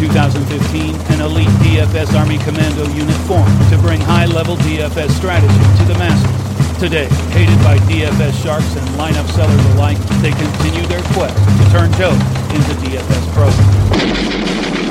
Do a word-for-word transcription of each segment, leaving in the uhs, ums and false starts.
two thousand fifteen, an elite D F S Army Commando unit formed to bring high-level D F S strategy to the masses. Today, hated by D F S sharks and lineup sellers alike, they continue their quest to turn Joe into D F S pros.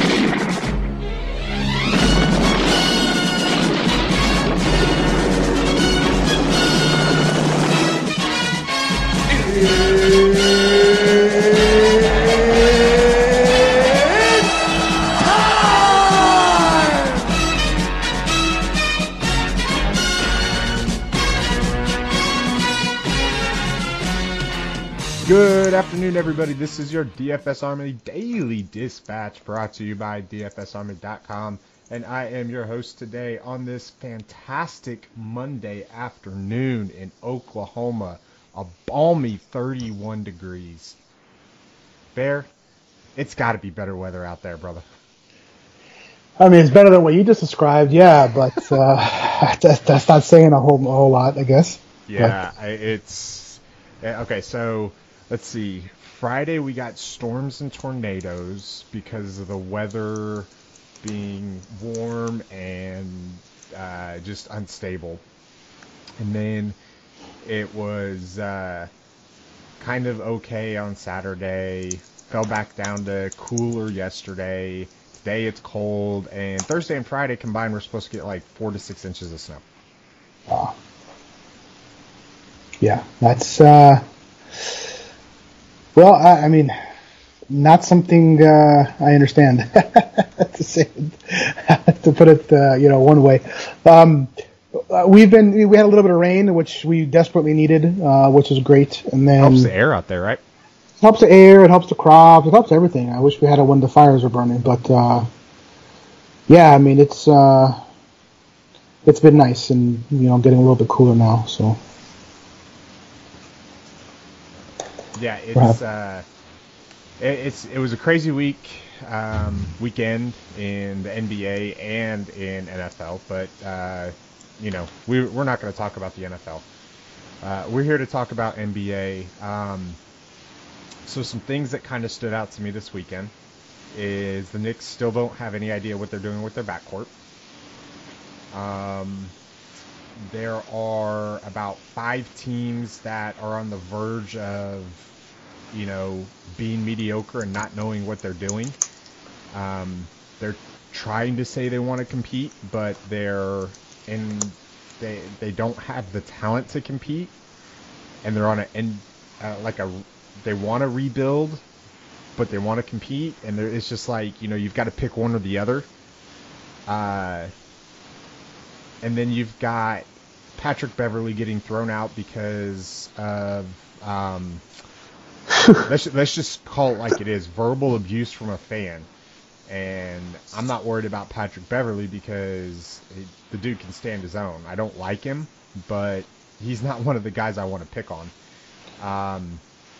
Good afternoon, everybody. This is your D F S Army Daily Dispatch brought to you by D F S Army dot com, and I am your host today on this fantastic Monday afternoon in Oklahoma, a balmy thirty-one degrees. Bear, it's got to be better weather out there, brother. I mean, it's better than what you just described, yeah, but uh, that's, that's not saying a whole, a whole lot, I guess. Yeah, but. it's... Okay, so... Let's see. Friday we got storms and tornadoes because of the weather being warm and uh, just unstable. And then it was uh, kind of okay on Saturday. Fell back down to cooler yesterday. Today it's cold. And Thursday and Friday combined we're supposed to get like four to six inches of snow. Wow. Yeah, that's... Uh... Well, I, I mean, not something uh, I understand to say, to put it, uh, you know, one way. Um, we've been we had a little bit of rain, which we desperately needed, uh, which is great, and then helps the air out there, right? It helps the air, it helps the crops, it helps everything. I wish we had it when the fires were burning, but uh, yeah, I mean, it's uh, it's been nice, and you know, getting a little bit cooler now, so. Yeah, it's uh, it, it's it was a crazy week, um, weekend in the N B A and in N F L, but uh, you know we we're not going to talk about the N F L. Uh, we're here to talk about N B A. Um, so some things that kind of stood out to me this weekend is the Knicks still don't have any idea what they're doing with their backcourt. Um, there are about five teams that are on the verge of, you know, being mediocre and not knowing what they're doing. Um, they're trying to say they want to compete, but they're in, they they don't have the talent to compete, and they're on a and uh, like a they want to rebuild, but they want to compete, and it's just like, you know, you've got to pick one or the other. Uh, and then you've got Patrick Beverley getting thrown out because of um, let's let's just call it like it is, verbal abuse from a fan. And I'm not worried about Patrick Beverley because it, the dude can stand his own. I don't like him, but he's not one of the guys I want to pick on. Um,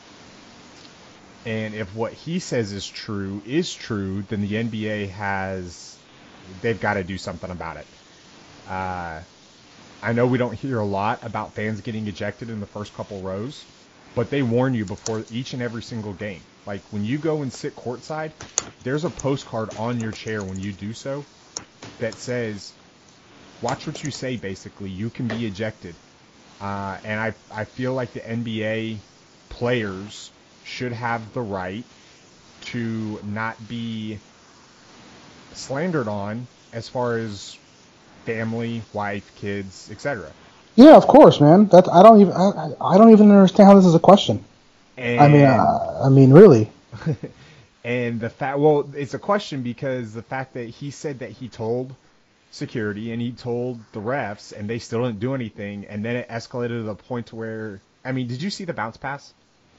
and if what he says is true is true, then the N B A has they've got to do something about it. Uh, I know we don't hear a lot about fans getting ejected in the first couple rows, but they warn you before each and every single game. Like, when you go and sit courtside, there's a postcard on your chair when you do so that says, watch what you say, basically. You can be ejected. Uh, and I, I feel like the N B A players should have the right to not be slandered on as far as family, wife, kids, et cetera. Yeah, of course, man. That I don't even I, I don't even understand how this is a question. And, I mean, uh, I mean, really. And the fact, well, it's a question because the fact that he said that he told security and he told the refs, and they still didn't do anything, and then it escalated to the point to where, I mean, did you see the bounce pass?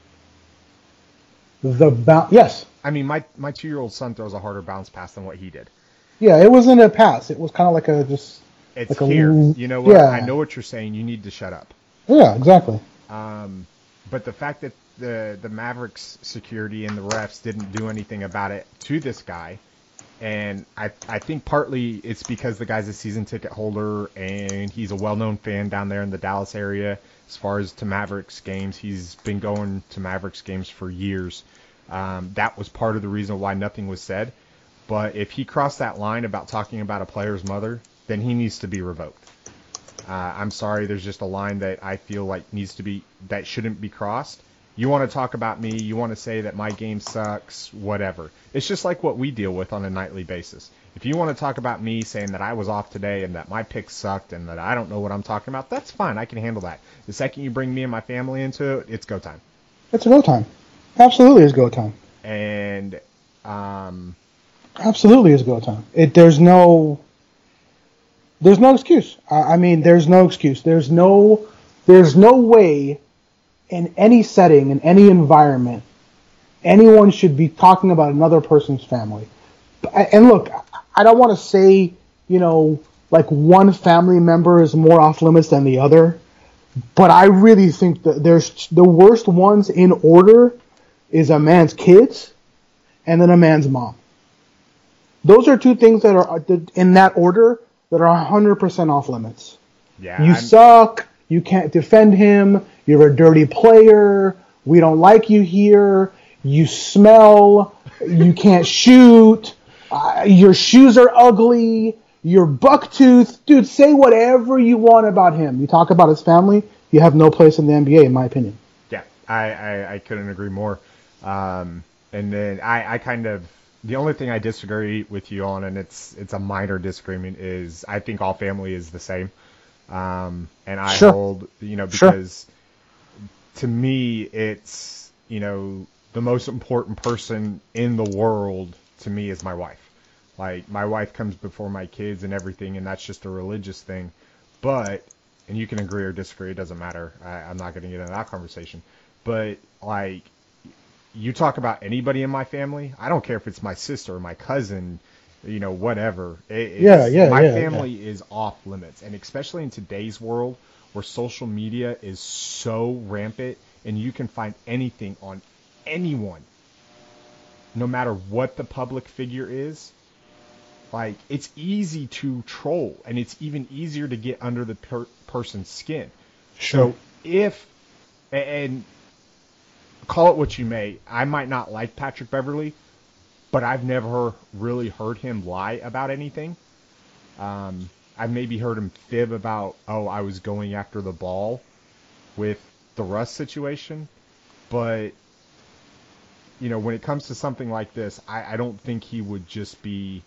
The bounce, yes. I mean, my my two-year-old son throws a harder bounce pass than what he did. Yeah, it wasn't a pass. It was kind of like a just. It's like here. A, you know what? Yeah. I know what you're saying. You need to shut up. Yeah, exactly. Um, but the fact that the the Mavericks security and the refs didn't do anything about it to this guy, and I I think partly it's because the guy's a season ticket holder and he's a well-known fan down there in the Dallas area. As far as to Mavericks games, he's been going to Mavericks games for years. Um, that was part of the reason why nothing was said. But if he crossed that line about talking about a player's mother, then he needs to be revoked. Uh, I'm sorry, there's just a line that I feel like needs to be, that shouldn't be crossed. You want to talk about me, you want to say that my game sucks, whatever. It's just like what we deal with on a nightly basis. If you want to talk about me saying that I was off today and that my picks sucked and that I don't know what I'm talking about, that's fine, I can handle that. The second you bring me and my family into it, it's go time. It's go time. Absolutely is go time. And, um... Absolutely is go time. It, there's no... There's no excuse. I mean, there's no excuse. There's no, there's no way in any setting, in any environment, anyone should be talking about another person's family. And look, I don't want to say, you know, like one family member is more off limits than the other, but I really think that there's the worst ones in order is a man's kids and then a man's mom. Those are two things that are in that order that are one hundred percent off limits. Yeah, you I'm... suck. You can't defend him. You're a dirty player. We don't like you here. You smell. You can't shoot. Uh, your shoes are ugly. You're bucktooth. Dude, say whatever you want about him. You talk about his family, you have no place in the N B A, in my opinion. Yeah, I, I, I couldn't agree more. Um, and then I, I kind of... The only thing I disagree with you on, and it's it's a minor disagreement, is I think all family is the same. Um, and I sure. hold, you know, because sure. to me, it's, you know, the most important person in the world to me is my wife. Like, my wife comes before my kids and everything, and that's just a religious thing. But, and you can agree or disagree, it doesn't matter. I, I'm not going to get into that conversation. But, like, you talk about anybody in my family, I don't care if it's my sister or my cousin, you know, whatever. It, it's, yeah, yeah, my yeah, family yeah. is off limits. And especially in today's world where social media is so rampant and you can find anything on anyone, no matter what the public figure is, like, it's easy to troll and it's even easier to get under the per- person's skin. Sure. So if, and call it what you may, I might not like Patrick Beverley, but I've never really heard him lie about anything. Um, I've maybe heard him fib about, oh, I was going after the ball with the Russ situation. But, you know, when it comes to something like this, I, I don't think he would just be,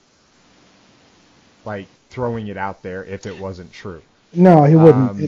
like, throwing it out there if it wasn't true. No, he wouldn't. Um, it...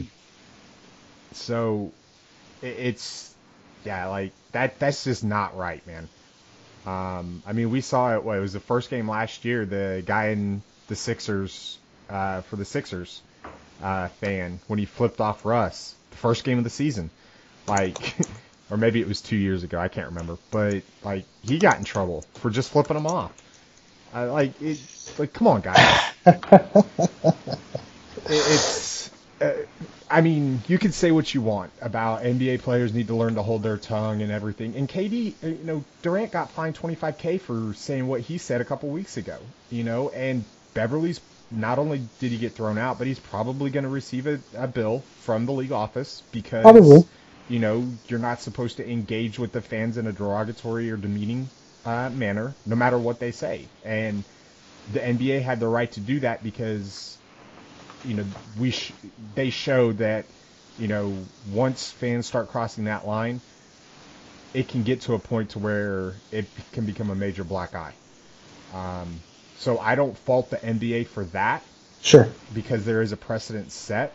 So, it, it's... Yeah, like, that that's just not right, man. Um, I mean, we saw it, what, it was the first game last year, the guy in the Sixers, uh, for the Sixers uh, fan, when he flipped off Russ, the first game of the season. Like, or maybe it was two years ago, I can't remember. But, like, he got in trouble for just flipping him off. Uh, like, it, like, come on, guys. it, it's... Uh, I mean, you can say what you want about N B A players need to learn to hold their tongue and everything. And K D, you know, Durant got fined twenty-five K for saying what he said a couple weeks ago, you know, and Beverly's, not only did he get thrown out, but he's probably going to receive a, a bill from the league office because, probably. you know, you're not supposed to engage with the fans in a derogatory or demeaning uh, manner, no matter what they say. And the N B A had the right to do that because, you know, we sh- they showed that, you know, once fans start crossing that line, it can get to a point to where it can become a major black eye. Um, so I don't fault the N B A for that. Sure. Because there is a precedent set.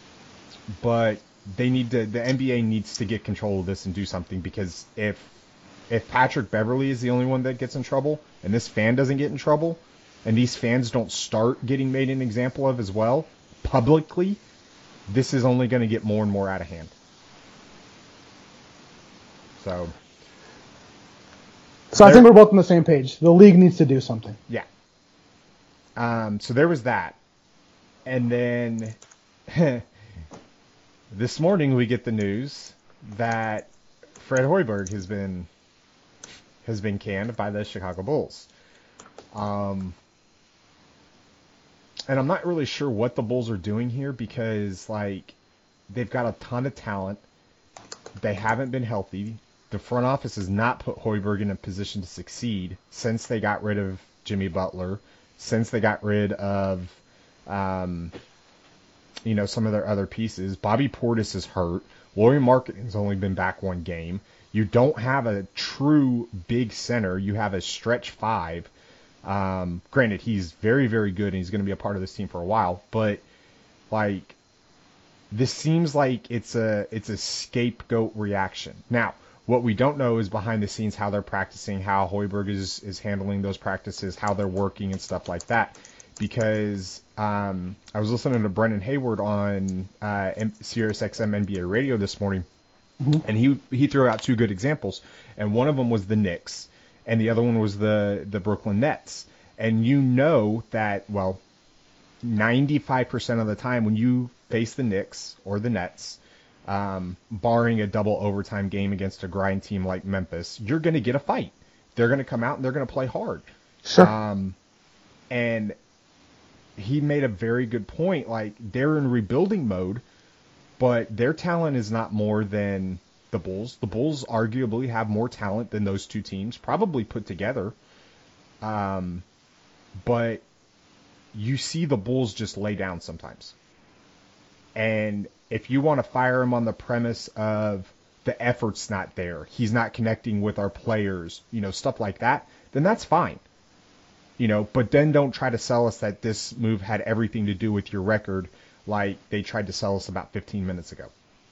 But they need to, the N B A needs to get control of this and do something, because if if Patrick Beverley is the only one that gets in trouble and this fan doesn't get in trouble, and these fans don't start getting made an example of as well, publicly, this is only going to get more and more out of hand. So, so I think we're both on the same page. The league needs to do something. Yeah. Um, so there was that. And then this morning we get the news that Fred Hoiberg has been has been canned by the Chicago Bulls. Um, and I'm not really sure what the Bulls are doing here, because, like, they've got a ton of talent. They haven't been healthy. The front office has not put Hoiberg in a position to succeed since they got rid of Jimmy Butler, since they got rid of, um, you know, some of their other pieces. Bobby Portis is hurt. Lauri Markkanen's only been back one game. You don't have a true big center. You have a stretch five. Um, granted, he's very, very good, and he's going to be a part of this team for a while. But, like, this seems like it's a it's a scapegoat reaction. Now, what we don't know is behind the scenes how they're practicing, how Hoiberg is, is handling those practices, how they're working and stuff like that. Because um, I was listening to Brendan Hayward on uh, Sirius X M N B A radio this morning, mm-hmm. and he he threw out two good examples. And one of them was the Knicks, and the other one was the, the Brooklyn Nets. And you know that, well, ninety-five percent of the time when you face the Knicks or the Nets, um, barring a double overtime game against a grind team like Memphis, you're going to get a fight. They're going to come out and they're going to play hard. Sure. Um, and he made a very good point. Like, they're in rebuilding mode, but their talent is not more than the Bulls. The Bulls arguably have more talent than those two teams, probably put together. Um, but you see the Bulls just lay down sometimes. And if you want to fire him on the premise of the effort's not there, he's not connecting with our players, you know, stuff like that, then that's fine. You know, but then don't try to sell us that this move had everything to do with your record like they tried to sell us about fifteen minutes ago.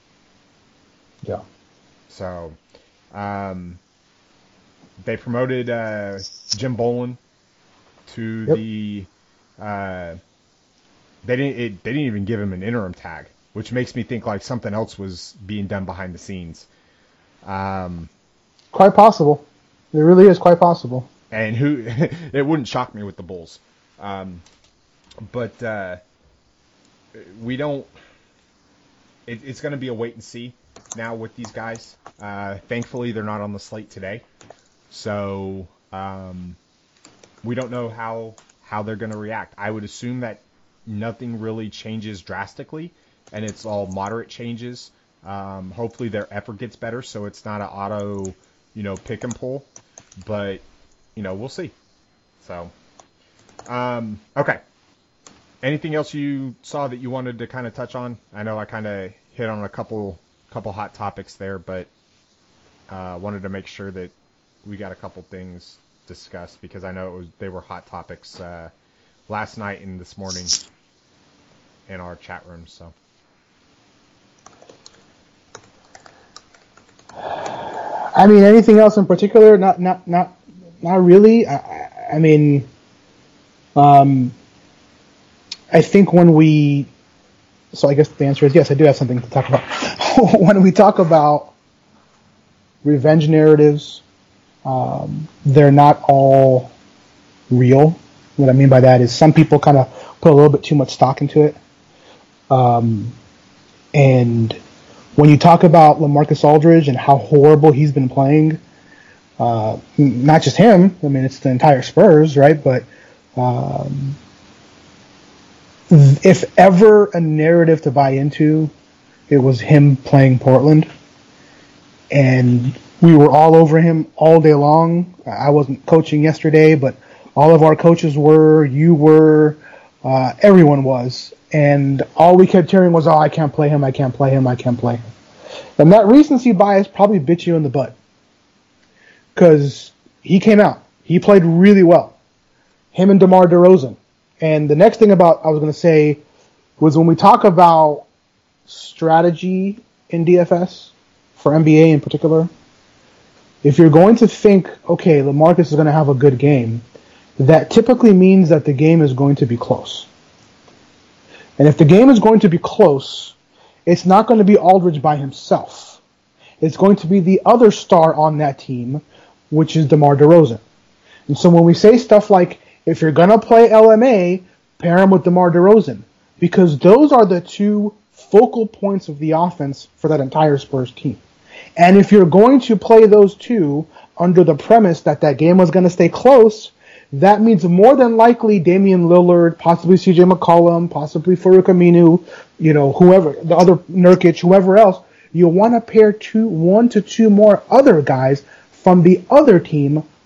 Yeah. So, um, they promoted uh, Jim Boylen to yep. the... Uh, they didn't. It, they didn't even give him an interim tag, which makes me think like something else was being done behind the scenes. Um, quite possible. It really is quite possible. And who? It wouldn't shock me with the Bulls. Um, but uh, we don't. It, it's going to be a wait and see now with these guys. Uh, thankfully, they're not on the slate today, so um, we don't know how. how they're going to react. I would assume that nothing really changes drastically, and it's all moderate changes. Um, hopefully their effort gets better, so it's not an auto, you know, pick and pull. But, you know, we'll see. So, um, okay. Anything else you saw that you wanted to kind of touch on? I know I kind of hit on a couple couple hot topics there, but uh, wanted to make sure that we got a couple things discussed, because I know it was they were hot topics uh, last night and this morning in our chat room. So, I mean, anything else in particular? Not, not, not, not really. I, I mean, um, I think when we, so I guess the answer is yes. I do have something to talk about. When we talk about revenge narratives, Um, they're not all real. What I mean by that is some people kind of put a little bit too much stock into it. Um, and when you talk about LaMarcus Aldridge and how horrible he's been playing, uh, not just him, I mean, it's the entire Spurs, right? But um, if ever a narrative to buy into, it was him playing Portland. And we were all over him all day long. I wasn't coaching yesterday, but all of our coaches were, you were, uh, everyone was. And all we kept hearing was, oh, I can't play him, I can't play him, I can't play him. And that recency bias probably bit you in the butt. Because he came out. He played really well. Him and DeMar DeRozan. And the next thing about I was going to say was when we talk about strategy in D F S, for N B A in particular, if you're going to think, okay, LaMarcus is going to have a good game, that typically means that the game is going to be close. And if the game is going to be close, it's not going to be Aldridge by himself. It's going to be the other star on that team, which is DeMar DeRozan. And so when we say stuff like, if you're going to play L M A, pair him with DeMar DeRozan, because those are the two focal points of the offense for that entire Spurs team. And if you're going to play those two under the premise that that game was going to stay close, that means more than likely Damian Lillard, possibly C J McCollum, possibly Farouk Aminu, you know, whoever, the other Nurkic, whoever else, you want to pair two, one to two more other guys from the other team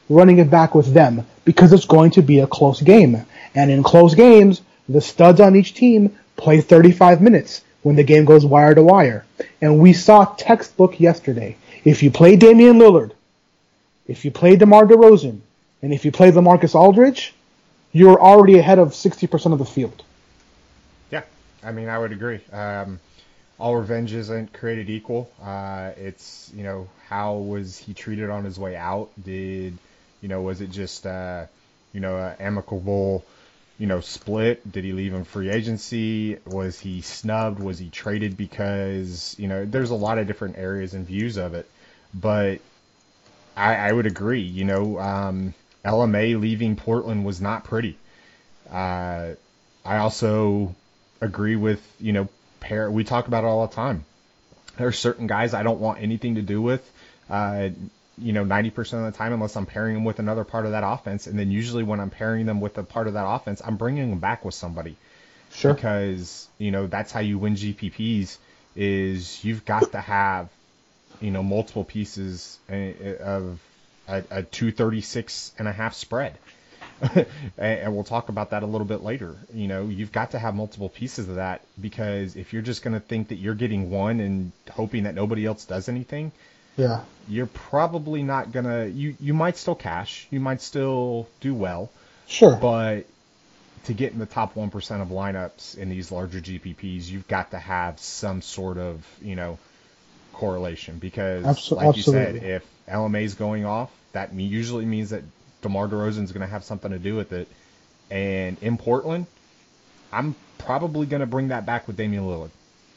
running it back with them because it's going to be a close game. And in close games, the studs on each team play thirty-five minutes when the game goes wire to wire. And we saw textbook yesterday. If you play Damian Lillard, if you play DeMar DeRozan, and if you play LaMarcus Aldridge, you're already ahead of sixty percent of the field. Yeah, I mean, I would agree. Um, all revenge isn't created equal. Uh, it's, you know, how was he treated on his way out? Did, you know, was it just, uh, you know, an amicable, you know, split? Did he leave in free agency? Was he snubbed? Was he traded? Because, you know, there's a lot of different areas and views of it. But I, I would agree, you know, um, L M A leaving Portland was not pretty. Uh, I also agree with, you know, pair. We talk about it all the time. There are certain guys I don't want anything to do with, uh, you know, ninety percent of the time unless I'm pairing them with another part of that offense. And then usually when I'm pairing them with a part of that offense, I'm bringing them back with somebody. Sure. Because, you know, that's how you win G P Ps is you've got to have, you know, multiple pieces of a, a two thirty-six and a half spread. And we'll talk about that a little bit later. You know, you've got to have multiple pieces of that because if you're just going to think that you're getting one and hoping that nobody else does anything, yeah, you're probably not going to, you, you might still cash, you might still do well. Sure. But to get in the top one percent of lineups in these larger G P Ps, you've got to have some sort of, you know, correlation because Absol- like absolutely. you said, if L M A is going off, that me- usually means that DeMar DeRozan is going to have something to do with it. And in Portland, I'm probably going to bring that back with Damian Lillard.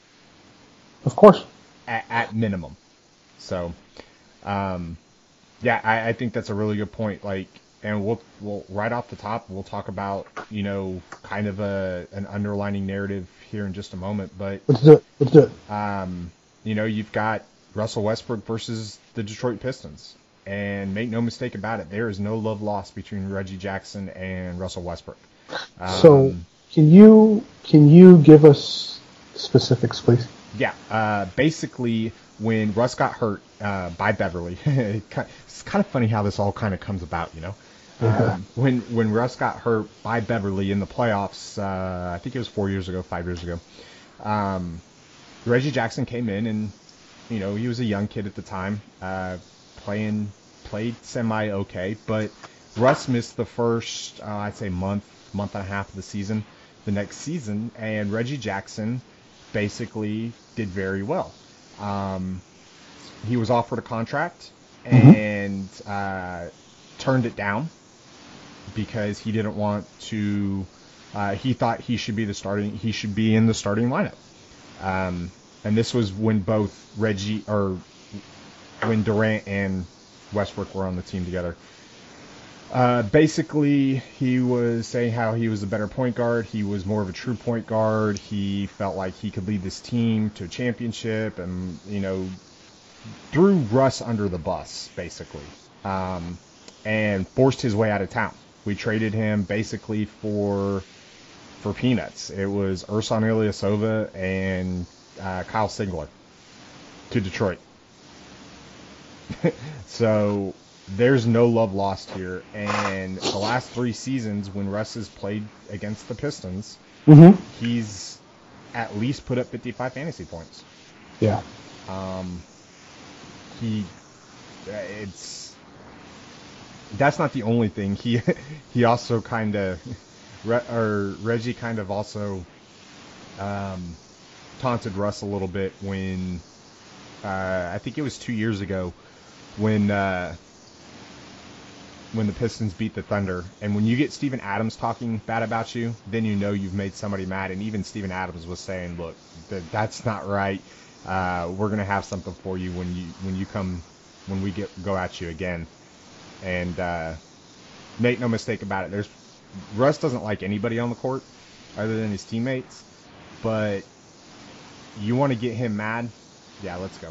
Of course. At, at minimum. So, um, yeah, I, I think that's a really good point. Like, and we'll, we'll right off the top, we'll talk about, you know, kind of a an underlining narrative here in just a moment. But Let's do it. Let's do it. Um, you know, you've got Russell Westbrook versus the Detroit Pistons. And make no mistake about it, there is no love lost between Reggie Jackson and Russell Westbrook. Um, so, can you can you give us specifics, please? Yeah. Uh, basically, when Russ got hurt uh, by Beverly, it's kind of funny how this all kind of comes about, you know. Yeah. Um, when when Russ got hurt by Beverly in the playoffs, uh, I think it was four years ago, five years ago. Um, Reggie Jackson came in, and you know he was a young kid at the time, uh, playing played semi okay, but Russ missed the first, uh, I'd say month, month and a half of the season. The next season, and Reggie Jackson basically did very well. Um, he was offered a contract and mm-hmm. uh, turned it down because he didn't want to. Uh, he thought he should be the starting. He should be in the starting lineup. Um, and this was when both Reggie or when Durant and Westbrook were on the team together. Uh, basically, he was saying how he was a better point guard. He was more of a true point guard. He felt like he could lead this team to a championship and, you know, threw Russ under the bus, basically, um, and forced his way out of town. We traded him basically for for peanuts. It was Ersan Ilyasova and uh, Kyle Singler to Detroit. So there's no love lost here. And the last three seasons when Russ has played against the Pistons, mm-hmm. he's at least put up fifty-five fantasy points. Yeah. Um, he, it's, that's not the only thing. He, he also kind of, or Reggie kind of also um, taunted Russ a little bit when, uh, I think it was two years ago, when uh, when the Pistons beat the Thunder. And when you get Steven Adams talking bad about you, then you know you've made somebody mad. And even Steven Adams was saying, look, that, that's not right. Uh, we're going to have something for you when you when you come, when we get go at you again. And uh, make no mistake about it, there's Russ doesn't like anybody on the court other than his teammates. But you want to get him mad? Yeah, let's go.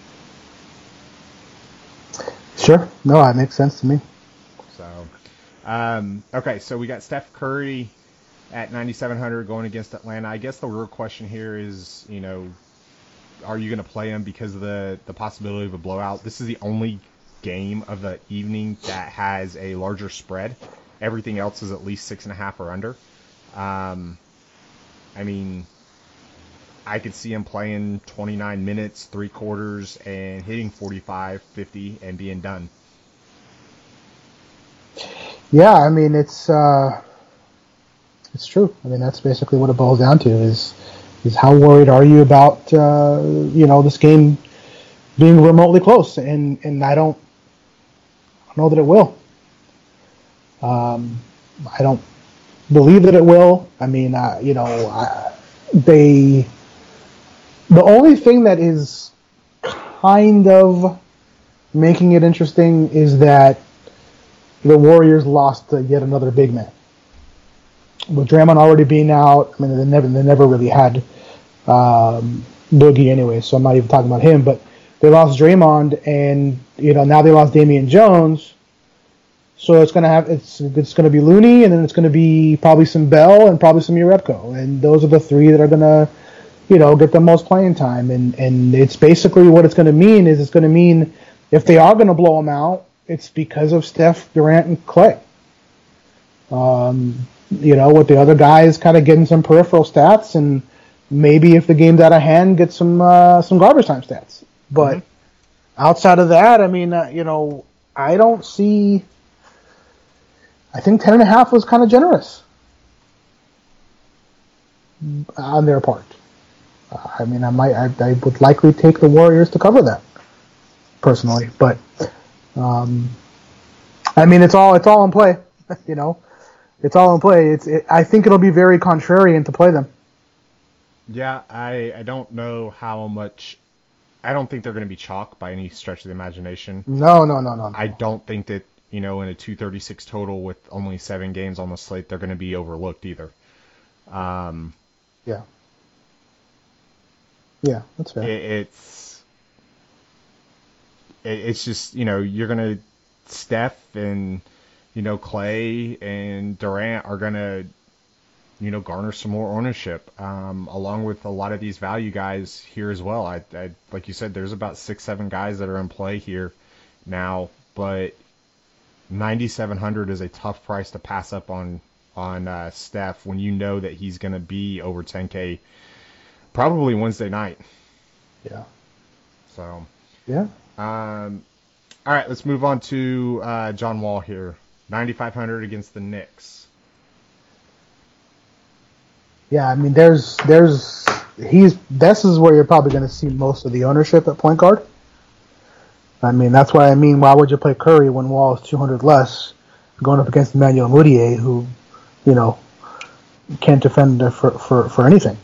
Sure. No, that makes sense to me. So, um, okay, so we got Steph Curry at ninety-seven hundred going against Atlanta. I guess the real question here is, you know, are you going to play him because of the, the possibility of a blowout? This is the only game of the evening that has a larger spread. Everything else is at least six and a half or under. Um, I mean, I could see him playing twenty-nine minutes, three quarters, and hitting forty-five, fifty, and being done. Yeah, I mean, it's uh, it's true. I mean, that's basically what it boils down to is is how worried are you about, uh, you know, this game being remotely close? And, and I don't know that it will. Um, I don't believe that it will. I mean, uh, you know, I, they... The only thing that is kind of making it interesting is that the Warriors lost uh, yet another big man. With Draymond already being out, I mean, they never they never really had um, Boogie anyway, so I'm not even talking about him. But they lost Draymond, and you know now they lost Damian Jones. So it's gonna have it's it's gonna be Looney, and then it's gonna be probably some Bell and probably some Jerebko, and those are the three that are gonna, you know, get the most playing time. And and it's basically what it's gonna mean is it's gonna mean if they are gonna blow them out, it's because of Steph, Durant, and Clay. Um, you know, with the other guys kind of getting some peripheral stats, and maybe if the game's out of hand, get some uh, some garbage time stats. But mm-hmm. outside of that, I mean, uh, you know, I don't see. I think ten and a half was kind of generous on their part. Uh, I mean, I might, I, I would likely take the Warriors to cover that personally, but um, I mean, it's all it's all in play, you know. It's all in play. It's. It, I think it'll be very contrarian to play them. Yeah, I, I don't know how much. I don't think they're going to be chalk by any stretch of the imagination. No, no, no, no. no. I don't think that, you know, in a two thirty-six total with only seven games on the slate, they're going to be overlooked either. Um, yeah. Yeah, that's fair. It, it's. It, it's just, you know, you're going to. Steph and. You know, Clay and Durant are going to, you know, garner some more ownership, um, along with a lot of these value guys here as well. I, I, like you said, there's about six, seven guys that are in play here now, but ninety-seven hundred is a tough price to pass up on on uh, Steph when you know that he's going to be over ten K probably Wednesday night. Yeah. So. Yeah. Um. All right, let's move on to uh, John Wall here. ninety-five hundred against the Knicks. Yeah, I mean, there's, there's, he's, this is where you're probably going to see most of the ownership at point guard. I mean, that's why I mean, why would you play Curry when Wall is two hundred less, going up against Emmanuel Mudiay, who, you know, can't defend for, for, for anything.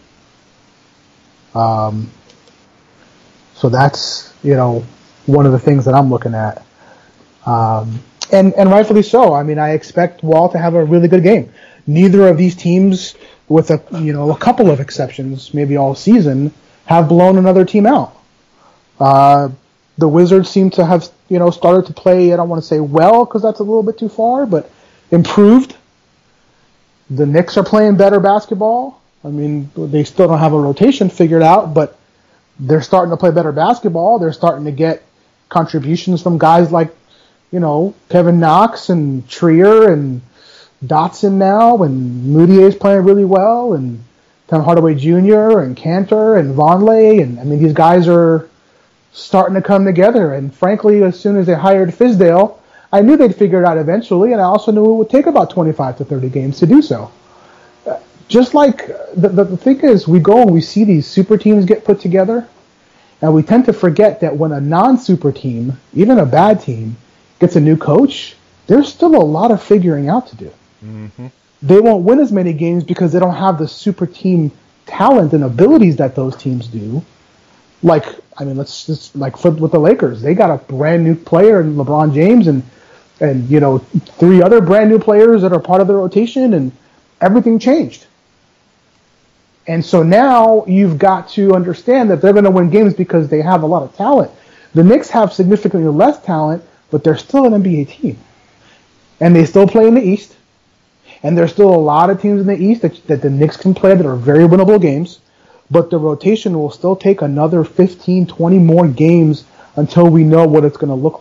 Um, so that's, you know, one of the things that I'm looking at. Um, And, and rightfully so. I mean, I expect Wall to have a really good game. Neither of these teams, with a you know a couple of exceptions, maybe all season, have blown another team out. Uh, the Wizards seem to have you know started to play. I don't want to say well because that's a little bit too far, but improved. The Knicks are playing better basketball. I mean, they still don't have a rotation figured out, but they're starting to play better basketball. They're starting to get contributions from guys like. You know, Kevin Knox and Trier and Dotson now, and Moutier's playing really well, and Tim Hardaway Junior and Cantor and Vonleh, and I mean these guys are starting to come together. And frankly, as soon as they hired Fizdale, I knew they'd figure it out eventually, and I also knew it would take about twenty-five to thirty games to do so. Uh, just like the, the the thing is, we go and we see these super teams get put together, and we tend to forget that when a non-super team, even a bad team, gets a new coach, there's still a lot of figuring out to do. Mm-hmm. They won't win as many games because they don't have the super team talent and abilities that those teams do. Like, I mean, let's just like flip with the Lakers. They got a brand new player in LeBron James and, and you know, three other brand new players that are part of the rotation, and everything changed. And so now you've got to understand that they're going to win games because they have a lot of talent. The Knicks have significantly less talent, but they're still an N B A team. And they still play in the East. And there's still a lot of teams in the East that, that the Knicks can play that are very winnable games. But the rotation will still take another fifteen, twenty more games until we know what it's going to look like.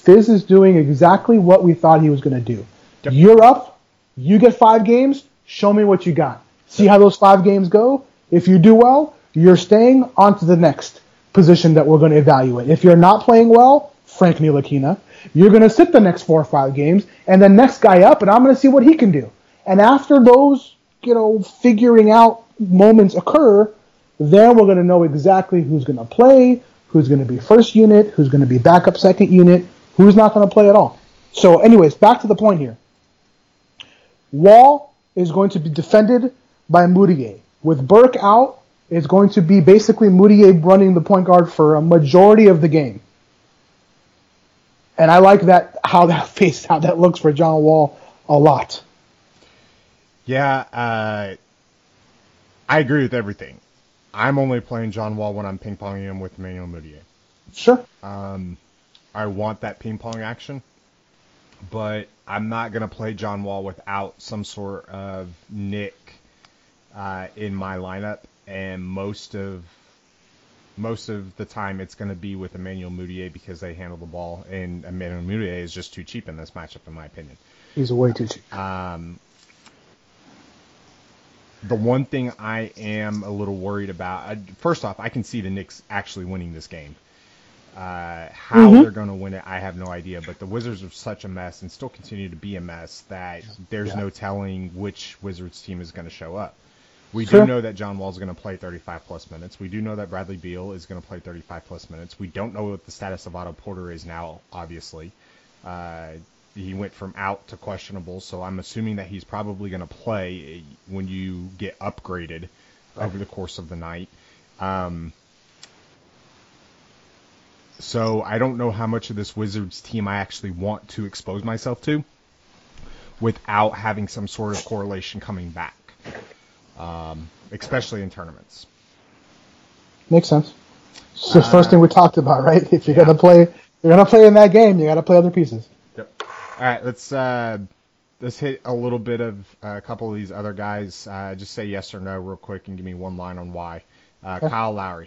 Fizz is doing exactly what we thought he was going to do. Yep. You're up. You get five games. Show me what you got. See how those five games go. If you do well, you're staying on to the next position that we're going to evaluate. If you're not playing well, Frank Ntilikina, you're going to sit the next four or five games, and the next guy up, and I'm going to see what he can do. And after those, you know, figuring out moments occur, then we're going to know exactly who's going to play, who's going to be first unit, who's going to be backup second unit, who's not going to play at all. So anyways, back to the point here. Wall is going to be defended by Mudiay. With Burke out, it's going to be basically Mudiay running the point guard for a majority of the game. And I like that how that face how that looks for John Wall a lot. Yeah, uh, I agree with everything. I'm only playing John Wall when I'm ping-ponging him with Emmanuel Mudiay. Sure. Um, I want that ping-pong action, but I'm not going to play John Wall without some sort of Nick uh, in my lineup, and most of most of the time it's going to be with Emmanuel Mudiay because they handle the ball, and Emmanuel Mudiay is just too cheap in this matchup, in my opinion. He's way too cheap. Um, the one thing I am a little worried about, I, first off, I can see the Knicks actually winning this game. Uh, how mm-hmm. they're going to win it, I have no idea. But the Wizards are such a mess and still continue to be a mess that there's yeah. no telling which Wizards team is going to show up. We sure. do know that John Wall is going to play thirty-five plus minutes. We do know that Bradley Beal is going to play thirty-five plus minutes. We don't know what the status of Otto Porter is now, obviously. Uh, he went from out to questionable, so I'm assuming that he's probably going to play when you get upgraded right. over the course of the night. Um, so I don't know how much of this Wizards team I actually want to expose myself to without having some sort of correlation coming back. Um, especially in tournaments. Makes sense. It's the uh, first thing we talked about, right? If you're yeah. gonna play, you're gonna play in that game. You got to play other pieces. Yep. All right, let's uh, let's hit a little bit of uh, a couple of these other guys. Uh, just say yes or no real quick, and give me one line on why. Uh, okay. Kyle Lowry.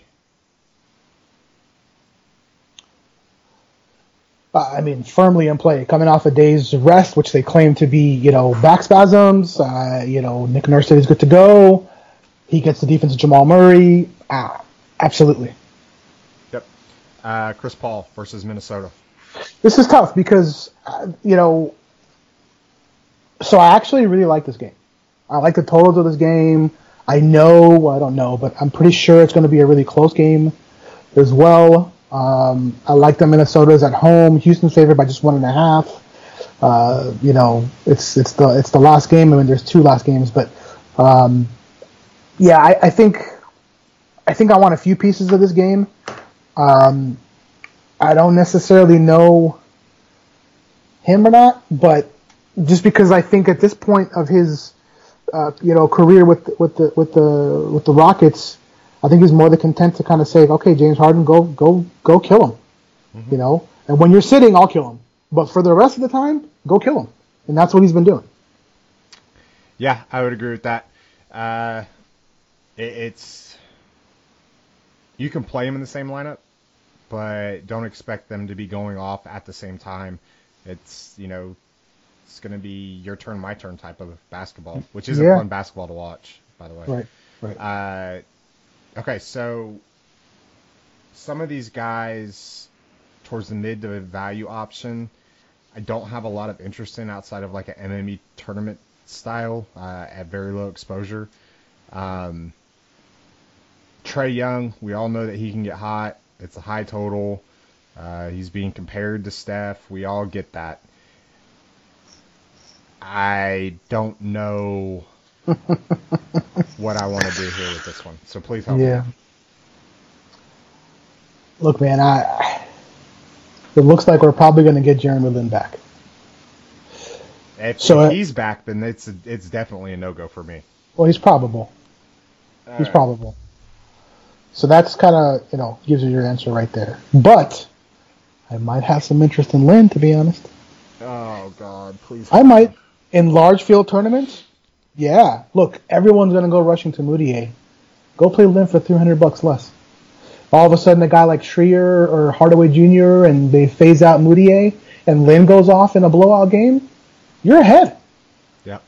Uh, I mean, firmly in play, coming off a day's rest, which they claim to be, you know, back spasms. Uh, you know, Nick Nurse said he's good to go. He gets the defense of Jamal Murray. Ah, absolutely. Yep. Uh, Chris Paul versus Minnesota. This is tough because, uh, you know, so I actually really like this game. I like the totals of this game. I know, well, I don't know, but I'm pretty sure it's going to be a really close game as well. Um, I like the Minnesota's at home. Houston's favored by just one and a half. Uh, you know, it's it's the it's the last game. I mean, there's two last games, but um, yeah, I, I think I think I want a few pieces of this game. Um, I don't necessarily know him or not, but just because I think at this point of his uh, you know career with with the with the with the Rockets, I think he's more than content to kind of say, okay, James Harden, go go go kill him, mm-hmm. you know. And when you're sitting, I'll kill him. But for the rest of the time, go kill him, and that's what he's been doing. Yeah, I would agree with that. Uh, it, it's you can play him in the same lineup, but don't expect them to be going off at the same time. It's you know, it's going to be your turn, my turn type of basketball, which isn't yeah. fun basketball to watch, by the way. Right, right. Uh, Okay, so some of these guys towards the mid to value option, I don't have a lot of interest in outside of like an M M E tournament style uh, at very low exposure. Um, Trae Young, we all know that he can get hot. It's a high total. Uh, he's being compared to Steph. We all get that. I don't know what I want to do here with this one. So please help yeah. me. Look, man, I it looks like we're probably going to get Jeremy Lin back. If, so, if he's back, then it's a, it's definitely a no-go for me. Well, he's probable. All he's right. probable. So that's kind of, you know, gives you your answer right there. But I might have some interest in Lin, to be honest. Oh, God, please. I might. In large field tournaments, yeah. Look, everyone's going to go rushing to Mudiay. Go play Lin for three hundred bucks less. All of a sudden, a guy like Schreier or Hardaway Junior and they phase out Mudiay, and Lynn goes off in a blowout game, you're ahead. Yep.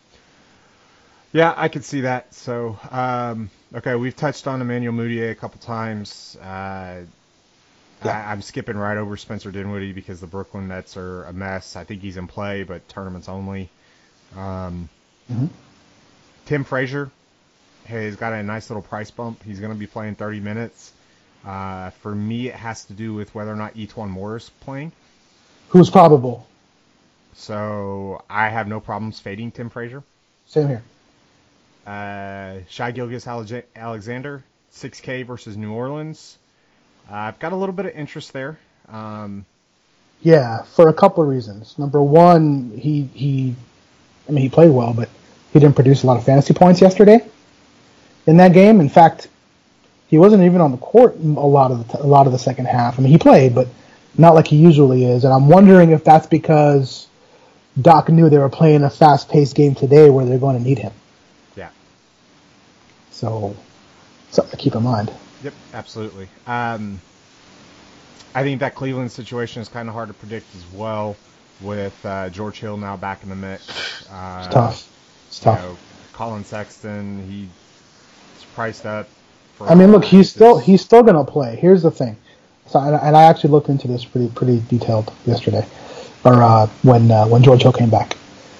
Yeah, I could see that. So, um, okay, we've touched on Emmanuel Mudiay a couple times. Uh, Yeah. I, I'm skipping right over Spencer Dinwiddie because the Brooklyn Nets are a mess. I think he's in play, but tournaments only. Um, Mhm. Tim Frazier has got a nice little price bump. He's going to be playing thirty minutes. Uh, for me, it has to do with whether or not Etuan Moore is playing. Who's probable? So I have no problems fading Tim Frazier. Same here. Uh, Shai Gilgeous-Alexander, six K versus New Orleans. Uh, I've got a little bit of interest there. Um, Yeah, for a couple of reasons. Number one, he he, I mean, he played well, but he didn't produce a lot of fantasy points yesterday in that game. In fact, he wasn't even on the court a lot of the, a lot of the second half. I mean, he played, but not like he usually is. And I'm wondering if that's because Doc knew they were playing a fast-paced game today where they're going to need him. yeah. So, something to keep in mind. Yep, absolutely. Um, I think that Cleveland situation is kind of hard to predict as well, with uh, George Hill now back in the mix. Uh, It's tough. It's You tough. know, Colin Sexton, he's priced up. For I mean, look, he's this- still he's still going to play. Here's the thing. So, and, and I actually looked into this pretty pretty detailed yesterday, or uh, when uh, when George Hill came back.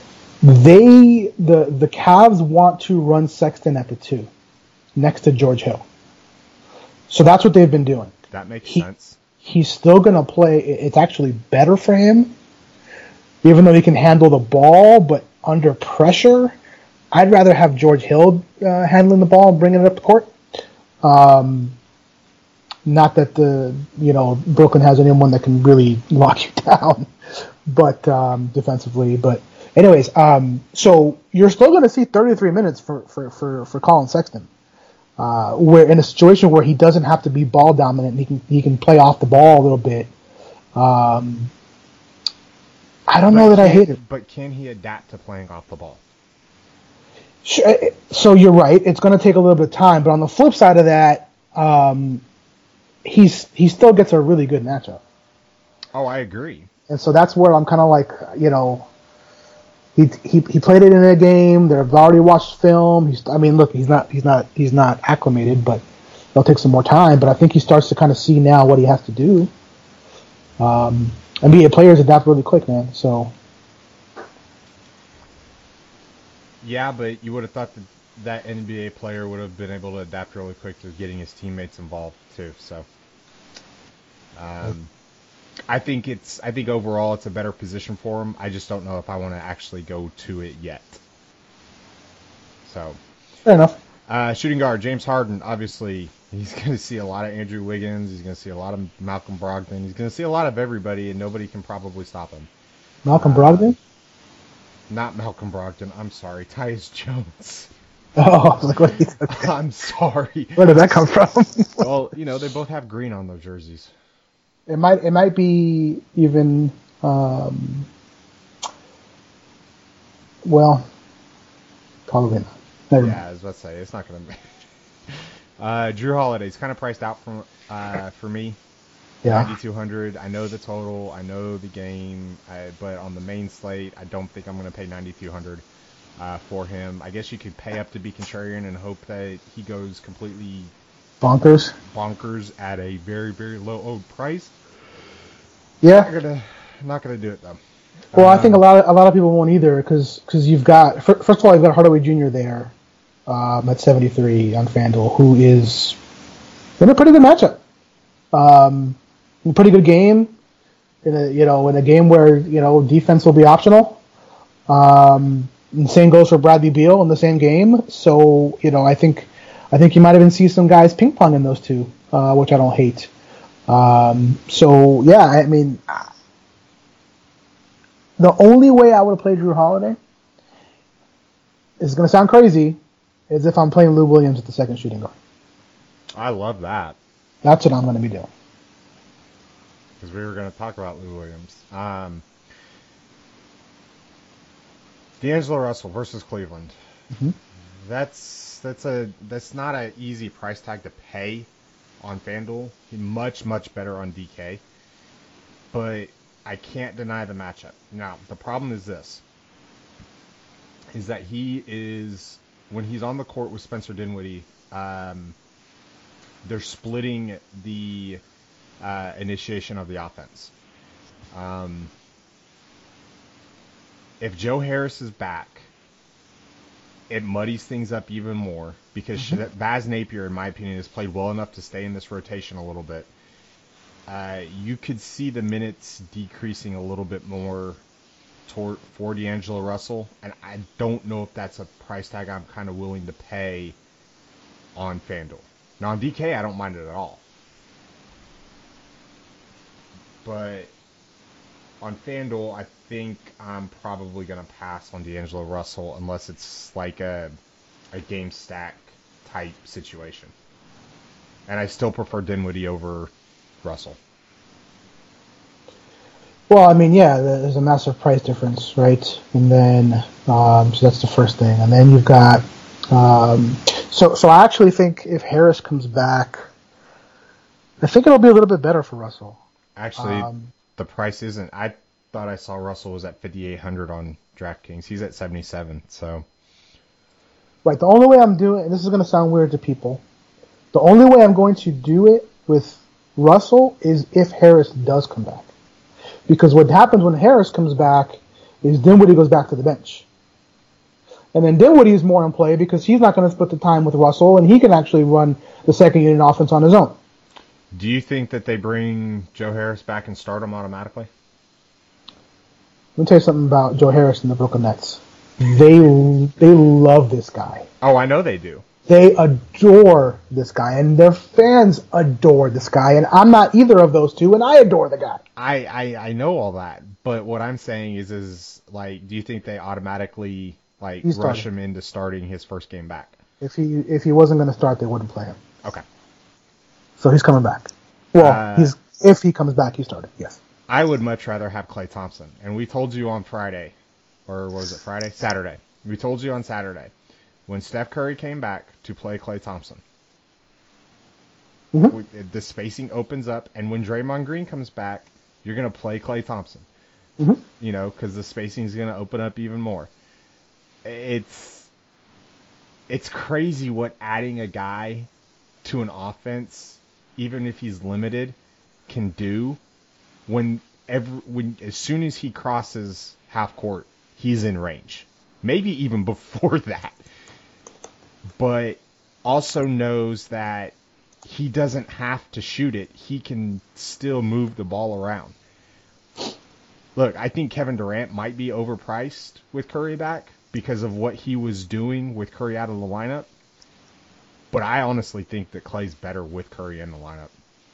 They the the Cavs want to run Sexton at the two, next to George Hill. So that's what they've been doing. That makes he- sense. He's still going to play. It's actually better for him, even though he can handle the ball. But under pressure, I'd rather have George Hill uh, handling the ball and bringing it up the court. Um, not that the you know Brooklyn has anyone that can really lock you down, but um, defensively. But anyways, um, so you're still going to see thirty-three minutes for for for, for Colin Sexton. Uh, where in a situation where he doesn't have to be ball dominant, he can he can play off the ball a little bit. Um, I don't know But that I can- hate it. But can he adapt to playing off the ball? Sure, so you're right. It's going to take a little bit of time, but on the flip side of that, um, he's he still gets a really good matchup, Oh, I agree. and so that's where I'm kind of like, you know, he he he played it in a game. They've already watched film. He's I mean, look, he's not he's not he's not acclimated, but it'll take some more time. But I think he starts to kind of see now what he has to do. Um, N B A players adapt really quick, man. So Yeah, but you would have thought that that N B A player would have been able to adapt really quick to getting his teammates involved too. So, um, I think it's I think overall it's a better position for him. I just don't know if I want to actually go to it yet. So, fair enough. uh, shooting guard James Harden, obviously he's going to see a lot of Andrew Wiggins. He's going to see a lot of Malcolm Brogdon. He's going to see a lot of everybody, and nobody can probably stop him. Malcolm Brogdon. Not Malcolm Brogdon. I'm sorry, Tyus Jones. Oh, I was like, what? Are you talking- I'm sorry. Where did that come from? Well, you know, they both have green on their jerseys. It might it might be even um, well, probably not. Never Yeah, mind. I was about to say, it's not going to be. Uh, Drew Holiday's kind of priced out from uh, for me. Yeah. ninety-two hundred. I know the total. I know the game. I, but on the main slate, I don't think I'm going to pay ninety-two hundred uh, for him. I guess you could pay up to be contrarian and hope that he goes completely Bonkers. bonkers at a very, very low owned price. Yeah. Not gonna, not gonna do it though. Well, I think a Um, lot of, a lot of people won't either because you've got fir- first of all you've got Hardaway Junior there um, at seventy-three on FanDuel, who is in a pretty good matchup. Um, a pretty good game in a you know in a game where you know defense will be optional. Um, and same goes for Bradley Beal in the same game. So you know I think I think you might even see some guys ping pong in those two, uh, which I don't hate. Um, so yeah, I mean. The only way I would have played Drew Holiday is going to sound crazy, is if I'm playing Lou Williams at the second shooting guard. I love that That's what I'm going to be doing. because we were going to talk about Lou Williams. Um, D'Angelo Russell versus Cleveland. Mm-hmm. That's that's a that's not an easy price tag to pay on FanDuel. Much much better on D K. But I can't deny the matchup. Now, the problem is this, is that he is, when he's on the court with Spencer Dinwiddie, um, they're splitting the uh, initiation of the offense. Um, if Joe Harris is back, it muddies things up even more because mm-hmm. Baz Napier, in my opinion, has played well enough to stay in this rotation a little bit. Uh, you could see the minutes decreasing a little bit more toward, for D'Angelo Russell, and I don't know if that's a price tag I'm kind of willing to pay on FanDuel. Now, on D K, I don't mind it at all. But on FanDuel, I think I'm probably going to pass on D'Angelo Russell unless it's like a, a game stack type situation. And I still prefer Dinwiddie over Russell. Well, I mean, yeah, there's a massive price difference, right? And then, um, so that's the first thing. And then you've got, um, so so I actually think if Harris comes back, I think it'll be a little bit better for Russell. Actually, um, the price isn't. I thought I saw Russell was at fifty-eight hundred on DraftKings. He's at seventy-seven, so. Right, the only way I'm doing, and this is going to sound weird to people, the only way I'm going to do it with Russell is if Harris does come back. Because what happens when Harris comes back is Dinwiddie goes back to the bench. And then Dinwiddie is more in play because he's not going to split the time with Russell, and he can actually run the second unit offense on his own. Do you think that they bring Joe Harris back and start him automatically? Let me tell you something about Joe Harris and the Brooklyn Nets. They they love this guy. Oh, I know they do. They adore this guy, and their fans adore this guy, and I'm not either of those two, and I adore the guy. I, I, I know all that, but what I'm saying is, is like, do you think they automatically like rush him into starting his first game back? If he if he wasn't going to start, they wouldn't play him. Okay. So he's coming back. Well, uh, he's if he comes back, he started. Yes. I would much rather have Klay Thompson, and we told you on Friday, or what was it, Friday? Saturday. We told you on Saturday. When Steph Curry came back to play Klay Thompson, mm-hmm. we, the spacing opens up, and when Draymond Green comes back, you're going to play Klay Thompson. Mm-hmm. You know, because the spacing is going to open up even more. It's it's crazy what adding a guy to an offense, even if he's limited, can do. When every when as soon as he crosses half court, he's in range. Maybe even before that. But also knows that he doesn't have to shoot it. He can still move the ball around. Look, I think Kevin Durant might be overpriced with Curry back because of what he was doing with Curry out of the lineup. But I honestly think that Klay's better with Curry in the lineup.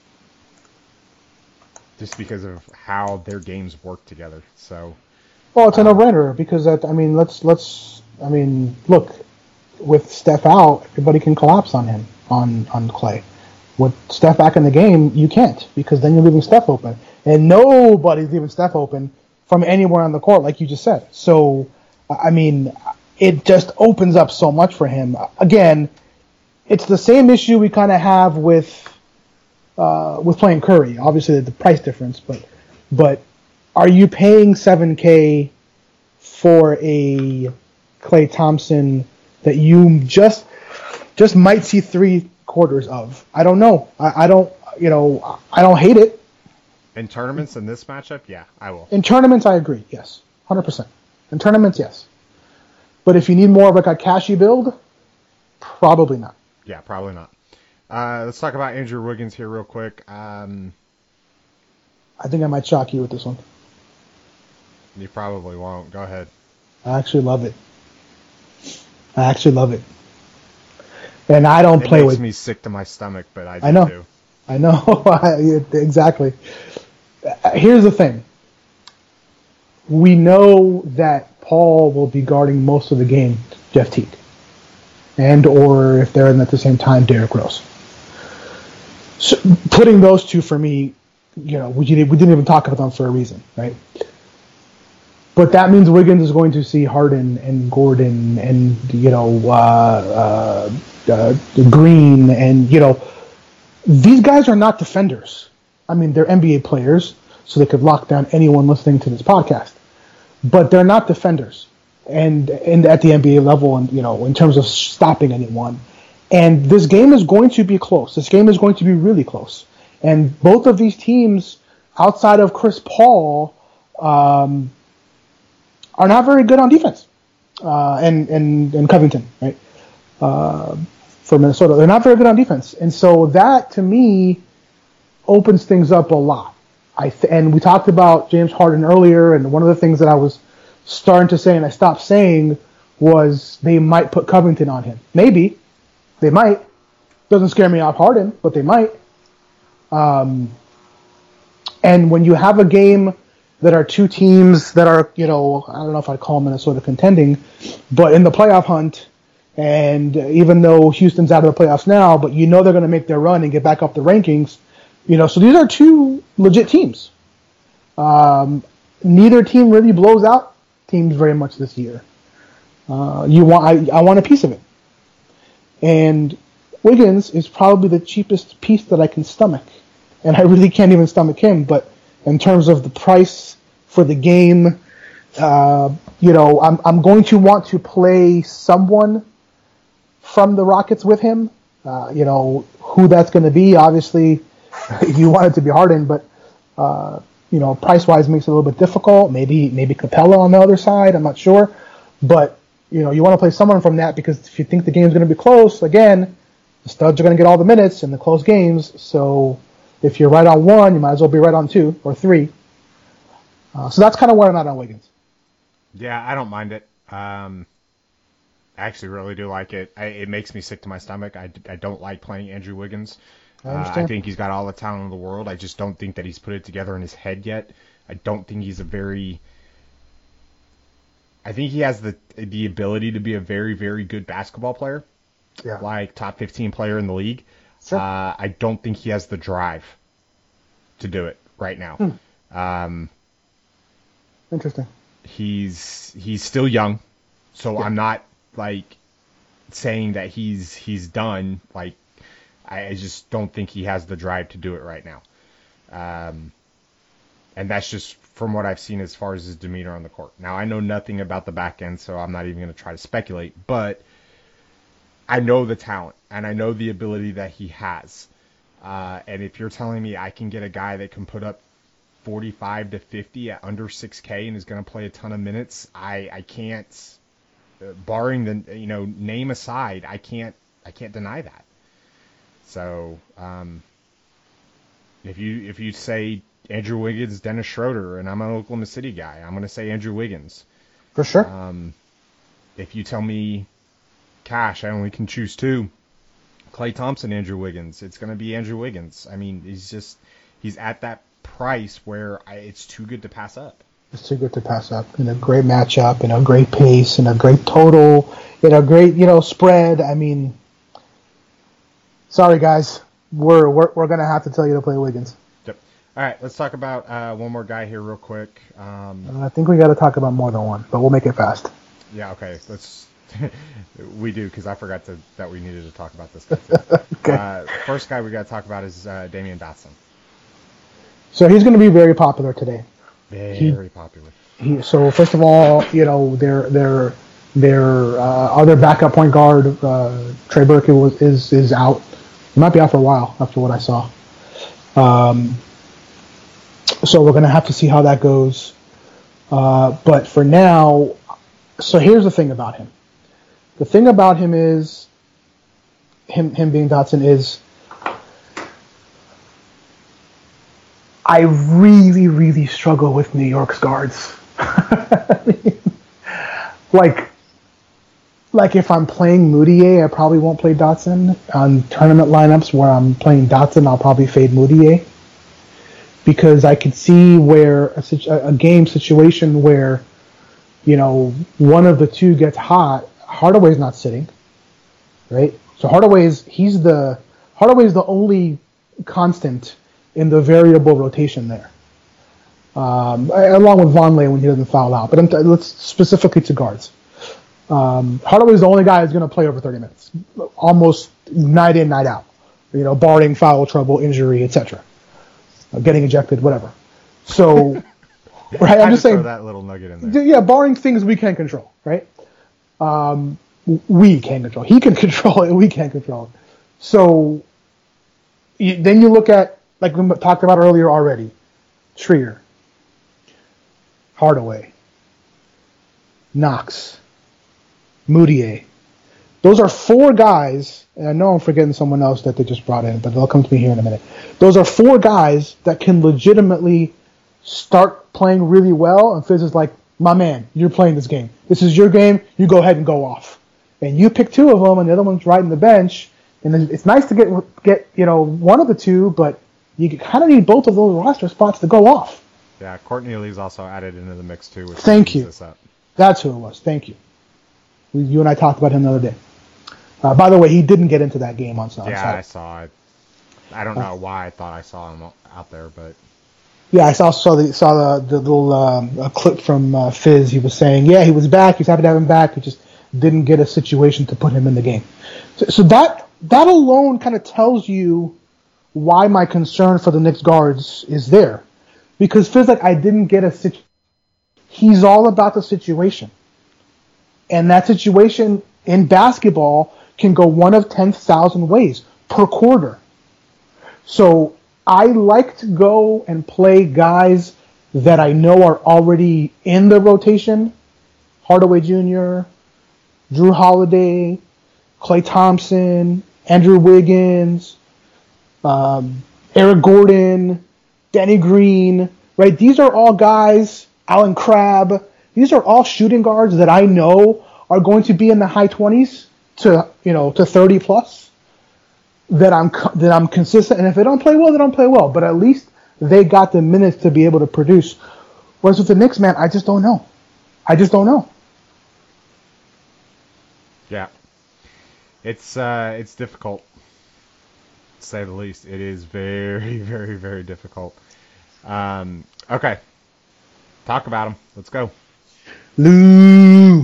Just because of how their games work together. So, well, it's a um, no-brainer because that, I mean, let's let's I mean, look, with Steph out, everybody can collapse on him on on Klay. With Steph back in the game, you can't because then you're leaving Steph open, and nobody's leaving Steph open from anywhere on the court, like you just said. So, I mean, it just opens up so much for him. Again, it's the same issue we kind of have with. Uh, with playing Curry, obviously the price difference, but but are you paying seven K for a Klay Thompson that you just just might see three quarters of? I don't know. I, I don't you know I don't hate it. In tournaments in this matchup, yeah, I will. In tournaments, I agree. Yes, one hundred percent. In tournaments, yes. But if you need more of like a cashy build, probably not. Yeah, probably not. Uh, let's talk about Andrew Wiggins here real quick. Um, I think I might shock you with this one. You probably won't. Go ahead. I actually love it. I actually love it. And I don't it play with... It makes me sick to my stomach, but I do I know. too. I know. Exactly. Here's the thing. We know that Paul will be guarding most of the game Jeff Teague. And or if they're in at the same time, Derrick Rose. So putting those two for me, you know, we didn't, we didn't even talk about them for a reason, right? But that means Wiggins is going to see Harden and Gordon and, you know, uh, uh, uh, Green and, you know, these guys are not defenders. I mean, they're N B A players. so they could lock down anyone listening to this podcast. But they're not defenders, and and at the N B A level, and you know, in terms of stopping anyone. And this game is going to be close. This game is going to be really close. And both of these teams, outside of Chris Paul, um, are not very good on defense. Uh, and, and, and Covington, right? Uh, for Minnesota. They're not very good on defense. And so that, to me, opens things up a lot. I th- and we talked about James Harden earlier, and one of the things that I was starting to say and I stopped saying was they might put Covington on him. Maybe. They might. Doesn't scare me off Harden, but they might. Um, and when you have a game that are two teams that are, you know, I don't know if I'd call Minnesota contending, but in the playoff hunt, and even though Houston's out of the playoffs now, but you know they're going to make their run and get back up the rankings, you know, so these are two legit teams. Um, neither team really blows out teams very much this year. Uh, you want, I, I want a piece of it. And Wiggins is probably the cheapest piece that I can stomach. And I really can't even stomach him, but in terms of the price for the game, uh, you know, I'm I'm going to want to play someone from the Rockets with him. Uh, you know, who that's going to be, obviously, you want it to be Harden, but, uh, you know, price-wise makes it a little bit difficult. Maybe maybe Capella on the other side, I'm not sure. But, you know, you want to play someone from that because if you think the game's going to be close, again, the studs are going to get all the minutes in the close games. So if you're right on one, you might as well be right on two or three. Uh, so that's kind of where I'm at on Wiggins. Yeah, I don't mind it. Um, I actually really do like it. I, it makes me sick to my stomach. I, I don't like playing Andrew Wiggins. I, uh, I think he's got all the talent in the world. I just don't think that he's put it together in his head yet. I don't think he's a very... I think he has the the ability to be a very, very good basketball player. Yeah. Like top fifteen player in the league. Sure. Uh, I don't think he has the drive to do it right now. Hmm. Um, Interesting. He's he's still young, so Yeah. I'm not like saying that he's he's done. Like I, I just don't think he has the drive to do it right now. Um, and that's just from what I've seen as far as his demeanor on the court. Now I know nothing about the back end, so I'm not even going to try to speculate. But I know the talent and I know the ability that he has. Uh, and if you're telling me I can get a guy that can put up forty-five to fifty at under six K and is going to play a ton of minutes, I, I can't, uh, barring the, you know, name aside, I can't, I can't deny that. So, um, if you, if you say Andrew Wiggins, Dennis Schroeder, and I'm an Oklahoma City guy, I'm going to say Andrew Wiggins. For sure. Um, if you tell me, Cash, I only can choose two, Klay Thompson, Andrew Wiggins, it's going to be Andrew Wiggins. I mean, he's just, he's at that price where I, it's too good to pass up. It's too good to pass up. In a great matchup, in a great pace, in a great total, in a great, you know, spread. I mean, sorry guys, we're we're we're gonna have to tell you to play Wiggins. Yep. All right, let's talk about uh, one more guy here real quick. Um, And I think we got to talk about more than one, but we'll make it fast. yeah, okay. Let's. we do because I forgot to, that we needed to talk about this guy too. Okay. Uh, first guy we got to talk about is uh, Damian Dotson. So he's going to be very popular today. Very He- popular. He, so first of all, you know, their their their uh, other backup point guard, uh, Trey Burke, was is is out. He might be out for a while after what I saw. Um, so we're going to have to see how that goes. Uh, but for now, so here's the thing about him. The thing about him is, him him being Dotson is, I really, really struggle with New York's guards. like, like if I'm playing Moutier, I probably won't play Dotson. On tournament lineups where I'm playing Dotson, I'll probably fade Moutier. Because I could see where a, situ- a game situation where, you know, one of the two gets hot, Hardaway's not sitting, right? So Hardaway's, he's the, Hardaway's the only constant in the variable rotation there. Um, along with Vonleh when he doesn't foul out. But I'm t- let's specifically to guards. Um, Hardaway's the only guy who's going to play over thirty minutes, almost night in, night out. You know, barring foul trouble, injury, et cetera, uh, getting ejected, whatever. So, right, I'm just saying. Throw that little nugget in there. Yeah, barring things we can't control, right? Um, we can control. He can control it. We can't control it. So, you, then you look at, like we talked about earlier already, Trier, Hardaway, Knox, Moutier. Those are four guys, and I know I'm forgetting someone else that they just brought in, but they'll come to me here in a minute. Those are four guys that can legitimately start playing really well, and Fizz is like, my man, you're playing this game. This is your game. You go ahead and go off. And you pick two of them, and the other one's riding the bench. And then it's nice to get get you know one of the two, but you kind of need both of those roster spots to go off. Yeah, Courtney Lee's also added into the mix too. Which Thank you. This up. That's who it was. Thank you. We, you and I talked about him the other day. Uh, by the way, he didn't get into that game on Sunday. Yeah, I saw it. I don't know why I thought I saw him out there, but yeah, I saw saw the saw the, the little um, a clip from uh, Fizz. He was saying, yeah, he was back. He's happy to have him back. He just didn't get a situation to put him in the game. So, so that that alone kind of tells you why my concern for the Knicks guards is there, because Fizz like I didn't get a situation. He's all about the situation, and that situation in basketball can go one of ten thousand ways per quarter. So I like to go and play guys that I know are already in the rotation. Hardaway Junior, Drew Holiday, Klay Thompson, Andrew Wiggins, um, Eric Gordon, Danny Green, right? These are all guys, Alan Crabb. These are all shooting guards that I know are going to be in the high twenties to, you know, to thirty plus, that I'm that I'm consistent. And if they don't play well, they don't play well. But at least they got the minutes to be able to produce. Whereas with the Knicks, man, I just don't know. I just don't know. Yeah, it's uh, it's difficult, to say the least. It is very, very, very difficult. Um, okay, talk about them. Let's go. Lou.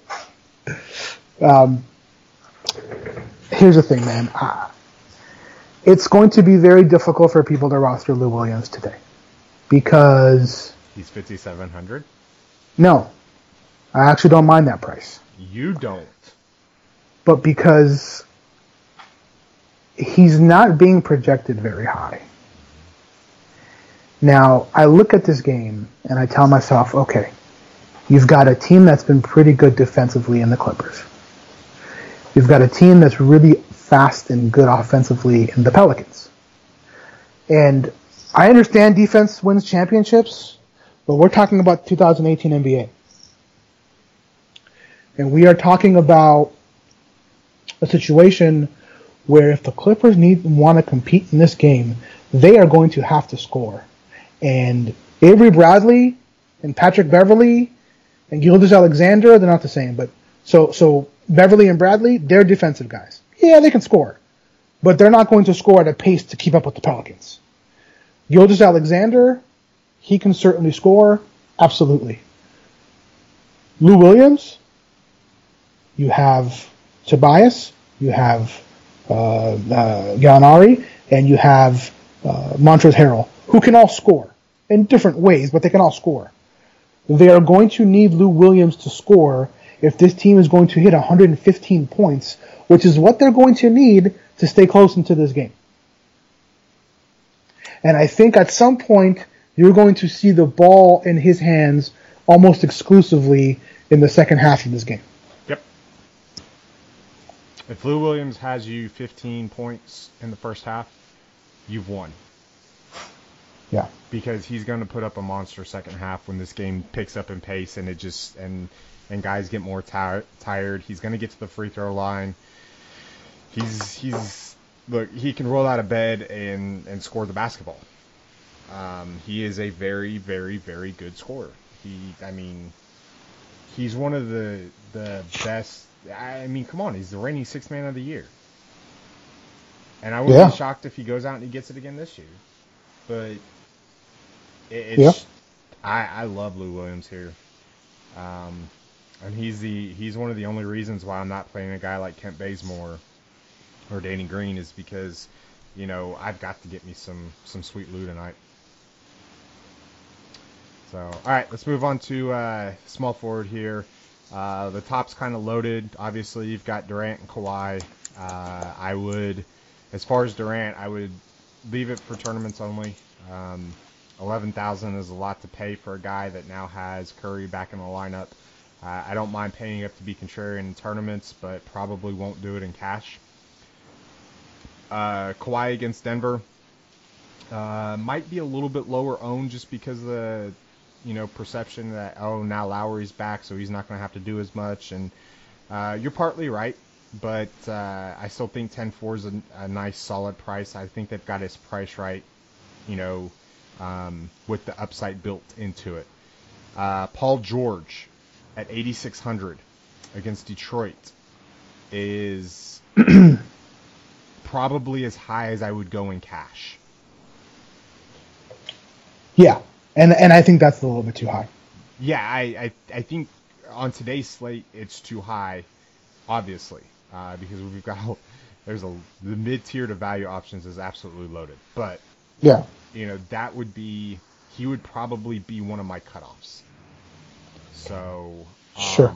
Um, here's the thing, man. Uh, it's going to be very difficult for people to roster Lou Williams today because he's fifty-seven hundred. No, I actually don't mind that price. You don't. But because he's not being projected very high. Now, I look at this game and I tell myself, okay, you've got a team that's been pretty good defensively in the Clippers. You've got a team that's really fast and good offensively in the Pelicans. And I understand defense wins championships, but we're talking about two thousand eighteen N B A. And we are talking about a situation where if the Clippers need want to compete in this game, they are going to have to score. And Avery Bradley and Patrick Beverley and Gilgeous-Alexander, they're not the same, but so so Beverley and Bradley, they're defensive guys. Yeah, they can score, but they're not going to score at a pace to keep up with the Pelicans. Gilgeous-Alexander, he can certainly score, absolutely. Lou Williams, you have Tobias, you have uh, uh, Gallinari, and you have uh, Montrezl Harrell, who can all score in different ways, but they can all score. They are going to need Lou Williams to score if this team is going to hit one hundred fifteen points, which is what they're going to need to stay close into this game. And I think at some point you're going to see the ball in his hands almost exclusively in the second half of this game. Yep. If Lou Williams has you fifteen points in the first half, you've won. Yeah. Because he's going to put up a monster second half when this game picks up in pace and it just and and guys get more tir- tired. He's going to get to the free throw line. He's he's look, he can roll out of bed and, and score the basketball. Um, he is a very, very, very good scorer. He, I mean, he's one of the the best. I mean, come on, he's the reigning sixth man of the year. And I wouldn't Yeah. be shocked if he goes out and he gets it again this year. But it, it's, Yeah. I, I love Lou Williams here. Um, and he's the he's one of the only reasons why I'm not playing a guy like Kent Bazemore or Danny Green is because, you know, I've got to get me some, some sweet Lou tonight. So, all right, let's move on to uh, small forward here. Uh, the top's kind of loaded. Obviously, you've got Durant and Kawhi. Uh, I would, as far as Durant, I would leave it for tournaments only. Um, eleven thousand is a lot to pay for a guy that now has Curry back in the lineup. Uh, I don't mind paying up to be contrarian in tournaments, but probably won't do it in cash. Uh, Kawhi against Denver uh, might be a little bit lower owned just because of the, you know, perception that, oh, now Lowry's back, so he's not going to have to do as much. And uh, you're partly right, but uh, I still think ten four is a, a nice, solid price. I think they've got his price right, you know, um, with the upside built into it. Uh, Paul George at eighty-six hundred against Detroit is probably as high as I would go in cash. Yeah, and and I think that's a little bit too high. Yeah, I, I, I think on today's slate it's too high, obviously, uh, because we've got there's a the mid tier to value options is absolutely loaded. But yeah, you know that would be he would probably be one of my cutoffs. So um, sure.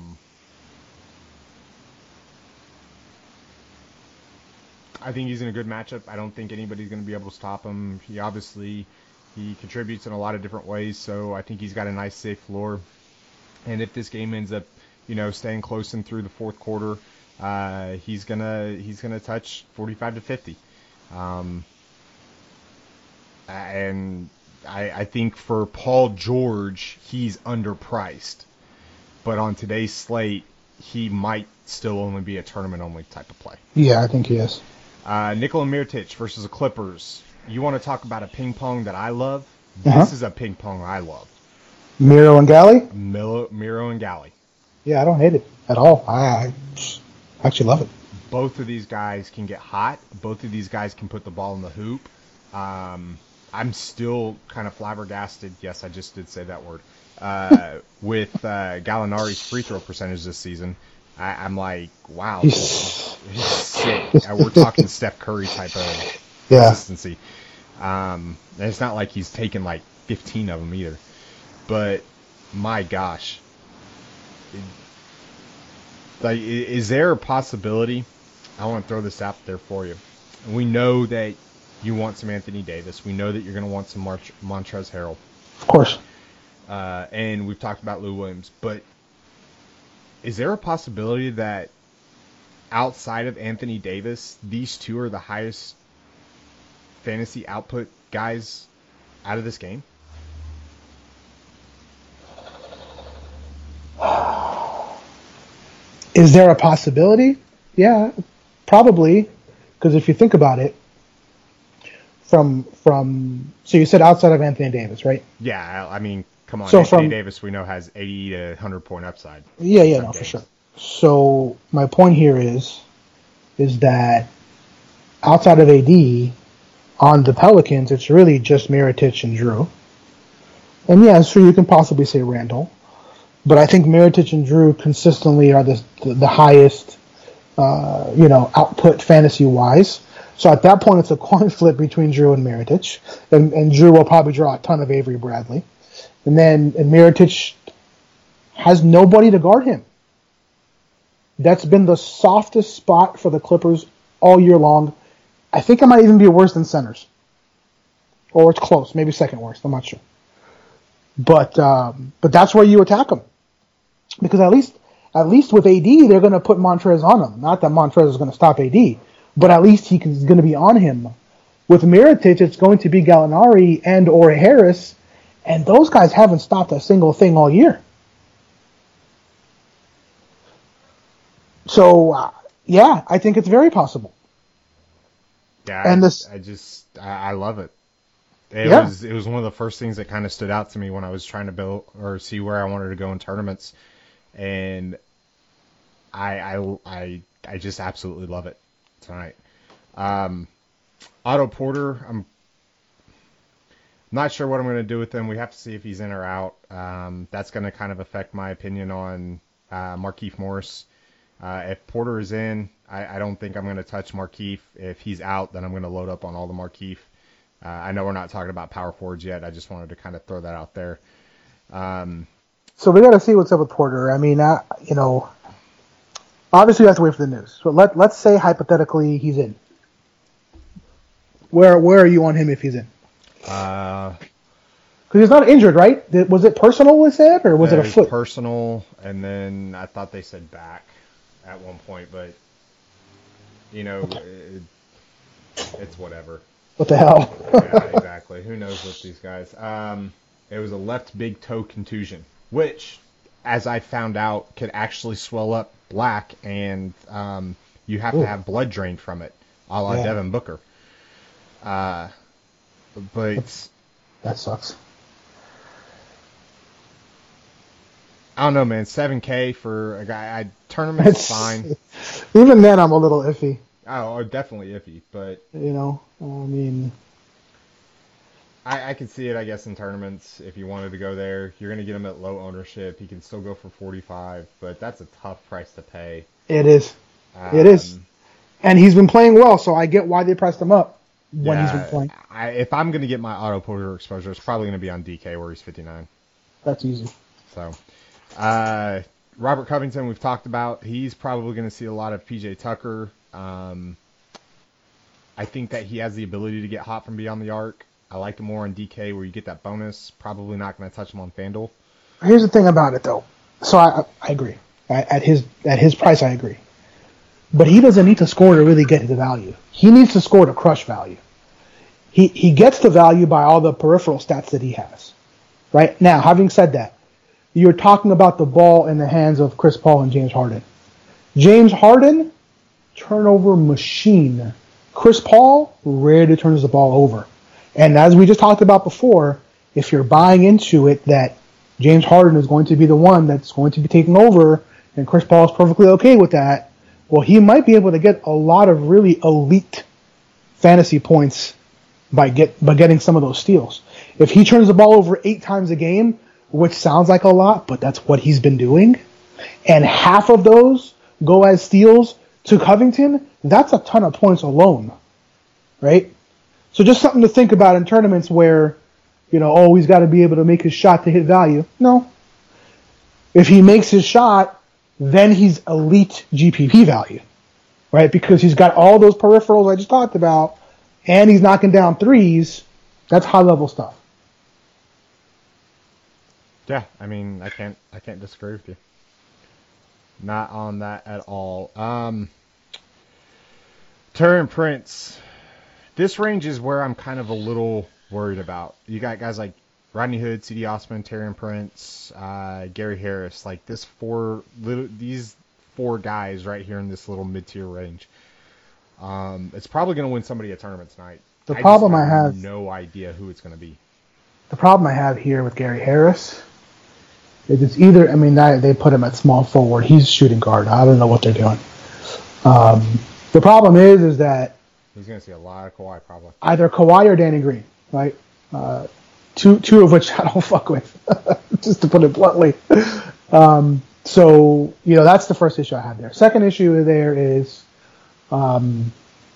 I think he's in a good matchup. I don't think anybody's going to be able to stop him. He obviously he contributes in a lot of different ways, so I think he's got a nice safe floor. And if this game ends up, you know, staying close in through the fourth quarter, uh, he's gonna he's gonna touch forty-five to fifty. Um, and I, I think for Paul George, he's underpriced. But on today's slate, he might still only be a tournament-only type of play. Yeah, I think he is. Uh, Nikola Mirotic versus the Clippers. You want to talk about a ping pong that I love? Uh-huh. This is a ping pong I love. Miro and Galley? Milo, Miro and Galley. Yeah, I don't hate it at all. I, I actually love it. Both of these guys can get hot. Both of these guys can put the ball in the hoop. Um, I'm still kind of flabbergasted. Yes, I just did say that word. Uh, with uh, Gallinari's free throw percentage this season, I, I'm like, wow, this is sick. We're talking Steph Curry type of yeah. consistency. Um, and it's not like he's taken like fifteen of them either. But my gosh, like, is there a possibility? I want to throw this out there for you. We know that you want some Anthony Davis. We know that you're going to want some Mar- Montrezl Harrell. Of course. Uh, and we've talked about Lou Williams. But is there a possibility that outside of Anthony Davis, these two are the highest fantasy output guys out of this game? Is there a possibility? Yeah, probably. Because if you think about it, from from so you said outside of Anthony Davis, right? Yeah, I mean, come on, so Anthony from, Davis we know has eighty to one hundred point upside. Yeah, yeah, no, games. For sure. So my point here is, is that outside of A D, on the Pelicans, it's really just Mirotic and Drew. And yeah, sure, you can possibly say Randall. But I think Mirotic and Drew consistently are the the, the highest, uh, you know, output fantasy-wise. So at that point, it's a coin flip between Drew and Mirotic. And, and Drew will probably draw a ton of Avery Bradley. And then and Mirotic has nobody to guard him. That's been the softest spot for the Clippers all year long. I think it might even be worse than centers. Or it's close, maybe second worst, I'm not sure. But um, but that's where you attack them. Because at least at least with A D, they're going to put Montrez on him. Not that Montrez is going to stop A D, but at least he's going to be on him. With Mirotic, it's going to be Gallinari and or Harris, and those guys haven't stopped a single thing all year. So, uh, yeah, I think it's very possible. Yeah, and I, this, I just I, I love it. It yeah. was it was one of the first things that kind of stood out to me when I was trying to build or see where I wanted to go in tournaments, and I I I, I just absolutely love it tonight. Um, Otto Porter, I'm not sure what I'm going to do with him. We have to see if he's in or out. Um, that's going to kind of affect my opinion on uh, Markieff Morris. Uh, if Porter is in, I, I don't think I'm going to touch Markieff. If he's out, then I'm going to load up on all the Markieff. Uh, I know we're not talking about power forwards yet. I just wanted to kind of throw that out there. Um, so we got to see what's up with Porter. I mean, I, you know, obviously we have to wait for the news. But let let's say hypothetically he's in. Where where are you on him if he's in? Uh, because he's not injured, right? Did, was it personal, was it, or was it a foot? Personal, and then I thought they said back at one point, but you know, okay. it, it's whatever. What the hell? Yeah, exactly. Who knows with these guys? Um, it was a left big toe contusion, which, as I found out, could actually swell up black, and um, you have Ooh. to have blood drained from it, a la yeah. Devin Booker. Uh, but That's, that sucks. I don't know, man. seven K for a guy. I tournament's fine. Even then, I'm a little iffy. Oh, definitely iffy, but you know, I mean, I, I can see it. I guess in tournaments, if you wanted to go there, you're going to get him at low ownership. He can still go for forty-five, but that's a tough price to pay. It is. Um, it is. And he's been playing well, so I get why they pressed him up when yeah, he's been playing. I, if I'm going to get my Otto Porter exposure, it's probably going to be on D K where he's fifty-nine. That's easy. So. Uh, Robert Covington, we've talked about. He's probably going to see a lot of P J Tucker. Um, I think that he has the ability to get hot from beyond the arc. I like him more on D K where you get that bonus. Probably not going to touch him on FanDuel. Here's the thing about it, though. So I, I agree. I, at his at his price, I agree. But he doesn't need to score to really get the value. He needs to score to crush value. He he gets the value by all the peripheral stats that he has. Right? Now, having said that, you're talking about the ball in the hands of Chris Paul and James Harden. James Harden, turnover machine. Chris Paul rarely turns the ball over. And as we just talked about before, if you're buying into it that James Harden is going to be the one that's going to be taking over, and Chris Paul is perfectly okay with that, well, he might be able to get a lot of really elite fantasy points by get by getting some of those steals. If he turns the ball over eight times a game, which sounds like a lot, but that's what he's been doing, and half of those go as steals to Covington, that's a ton of points alone, right? So just something to think about in tournaments where, you know, oh, he's got to be able to make his shot to hit value. No. If he makes his shot, then he's elite G P P value, right? Because he's got all those peripherals I just talked about, and he's knocking down threes. That's high-level stuff. Yeah, I mean, I can't, I can't disagree with you. Not on that at all. Um, Taurean Prince. This range is where I'm kind of a little worried about. You got guys like Rodney Hood, C D Osman, Taurean Prince, uh, Gary Harris. Like this four, little, these four guys right here in this little mid-tier range. Um, it's probably going to win somebody a tournament tonight. The problem I, I have, have no idea who it's going to be. The problem I have here with Gary Harris. It's either, I mean, they put him at small forward. He's shooting guard. I don't know what they're doing. Um, the problem is, is that he's going to see a lot of Kawhi probably. Either Kawhi or Danny Green, right? Uh, two, two of which I don't fuck with, just to put it bluntly. Um, so you know, that's the first issue I have there. Second issue there is, um,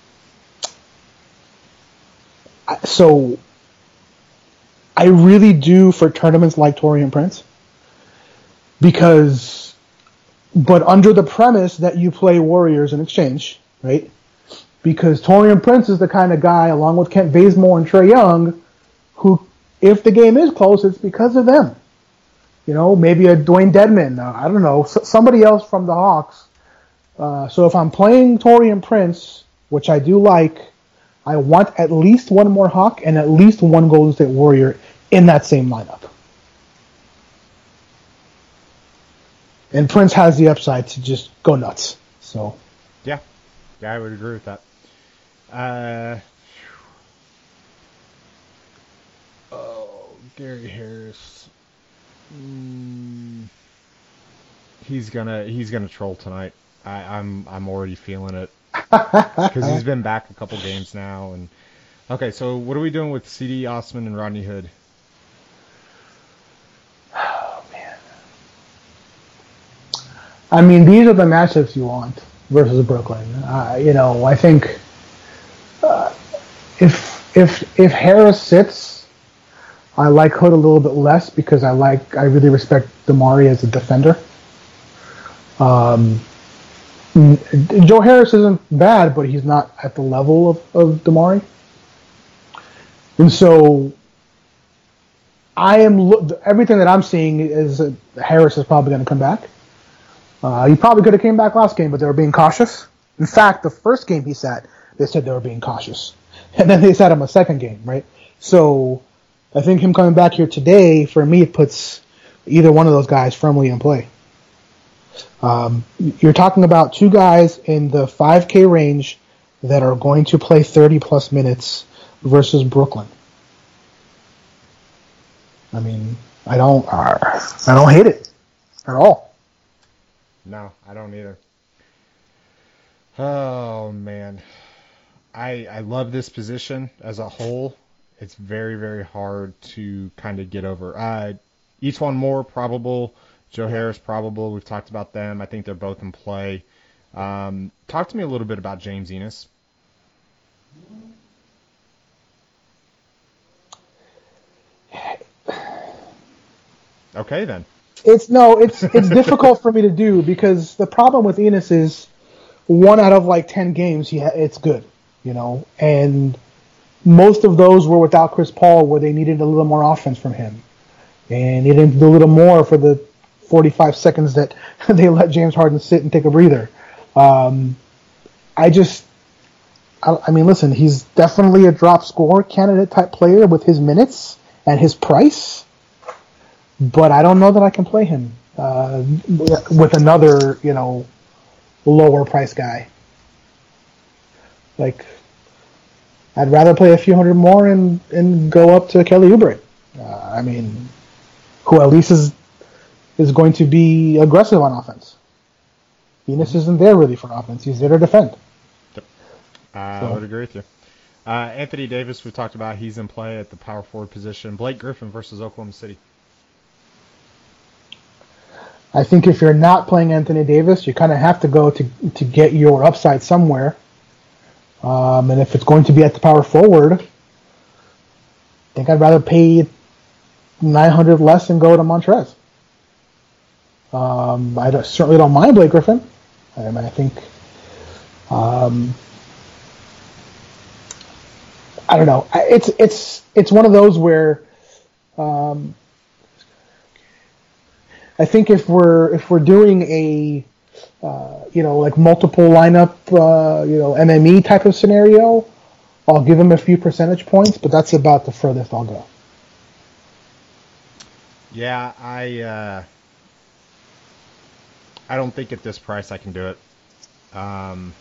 so I really do for tournaments like Taurean Prince. Because, but under the premise that you play Warriors in exchange, right? Because Taurean Prince is the kind of guy, along with Kent Bazemore and Trae Young, who, if the game is close, it's because of them. You know, maybe a Dwayne Dedman, uh, I don't know, somebody else from the Hawks. Uh, so if I'm playing Taurean Prince, which I do like, I want at least one more Hawk and at least one Golden State Warrior in that same lineup. And Prince has the upside to just go nuts. So, yeah, yeah, I would agree with that. Uh, oh, Gary Harris. Mm, he's gonna he's gonna troll tonight. I, I'm I'm already feeling it because he's been back a couple games now. And okay, so what are we doing with C D Osman and Rodney Hood? I mean, these are the matchups you want versus Brooklyn. Uh, you know, I think uh, if if if Harris sits, I like Hood a little bit less because I like I really respect Damari as a defender. Um, Joe Harris isn't bad, but he's not at the level of, of Damari. And so I am lo- everything that I'm seeing is that Harris is probably going to come back. Uh, he probably could have came back last game, but they were being cautious. In fact, the first game he sat, they said they were being cautious, and then they sat him a second game, right? So I think him coming back here today, for me, it puts either one of those guys firmly in play. Um, you're talking about two guys in the five K range that are going to play thirty plus minutes versus Brooklyn. I mean, I don't, I don't hate it at all. No, I don't either. Oh man, I I love this position as a whole. It's very very hard to kind of get over. Uh, each one more probable. Joe Harris probable. We've talked about them. I think they're both in play. Um, talk to me a little bit about James Ennis. Okay, then. It's no, it's it's difficult for me to do because the problem with Enos is one out of like ten games, he ha- it's good, you know, and most of those were without Chris Paul, where they needed a little more offense from him, and he didn't do a little more for the forty-five seconds that they let James Harden sit and take a breather. Um, I just, I, I mean, listen, he's definitely a drop score candidate type player with his minutes and his price. But I don't know that I can play him uh, with another, you know, lower price guy. Like, I'd rather play a few hundred more and, and go up to Kelly Oubre. Uh, I mean, who at least is is going to be aggressive on offense. Enos isn't there really for offense. He's there to defend. Yep. I so. would agree with you. Uh, Anthony Davis, we talked about, he's in play at the power forward position. Blake Griffin versus Oklahoma City. I think if you're not playing Anthony Davis, you kind of have to go to to get your upside somewhere. Um, and if it's going to be at the power forward, I think I'd rather pay nine hundred less and go to Montrez. Um, I don't, certainly don't mind Blake Griffin. I, mean, I think, um, I don't know. It's it's it's one of those where. Um, I think if we're if we're doing a uh, you know like multiple lineup uh, you know M M E type of scenario, I'll give him a few percentage points, but that's about the furthest I'll go. Yeah, I uh, I don't think at this price I can do it. Um,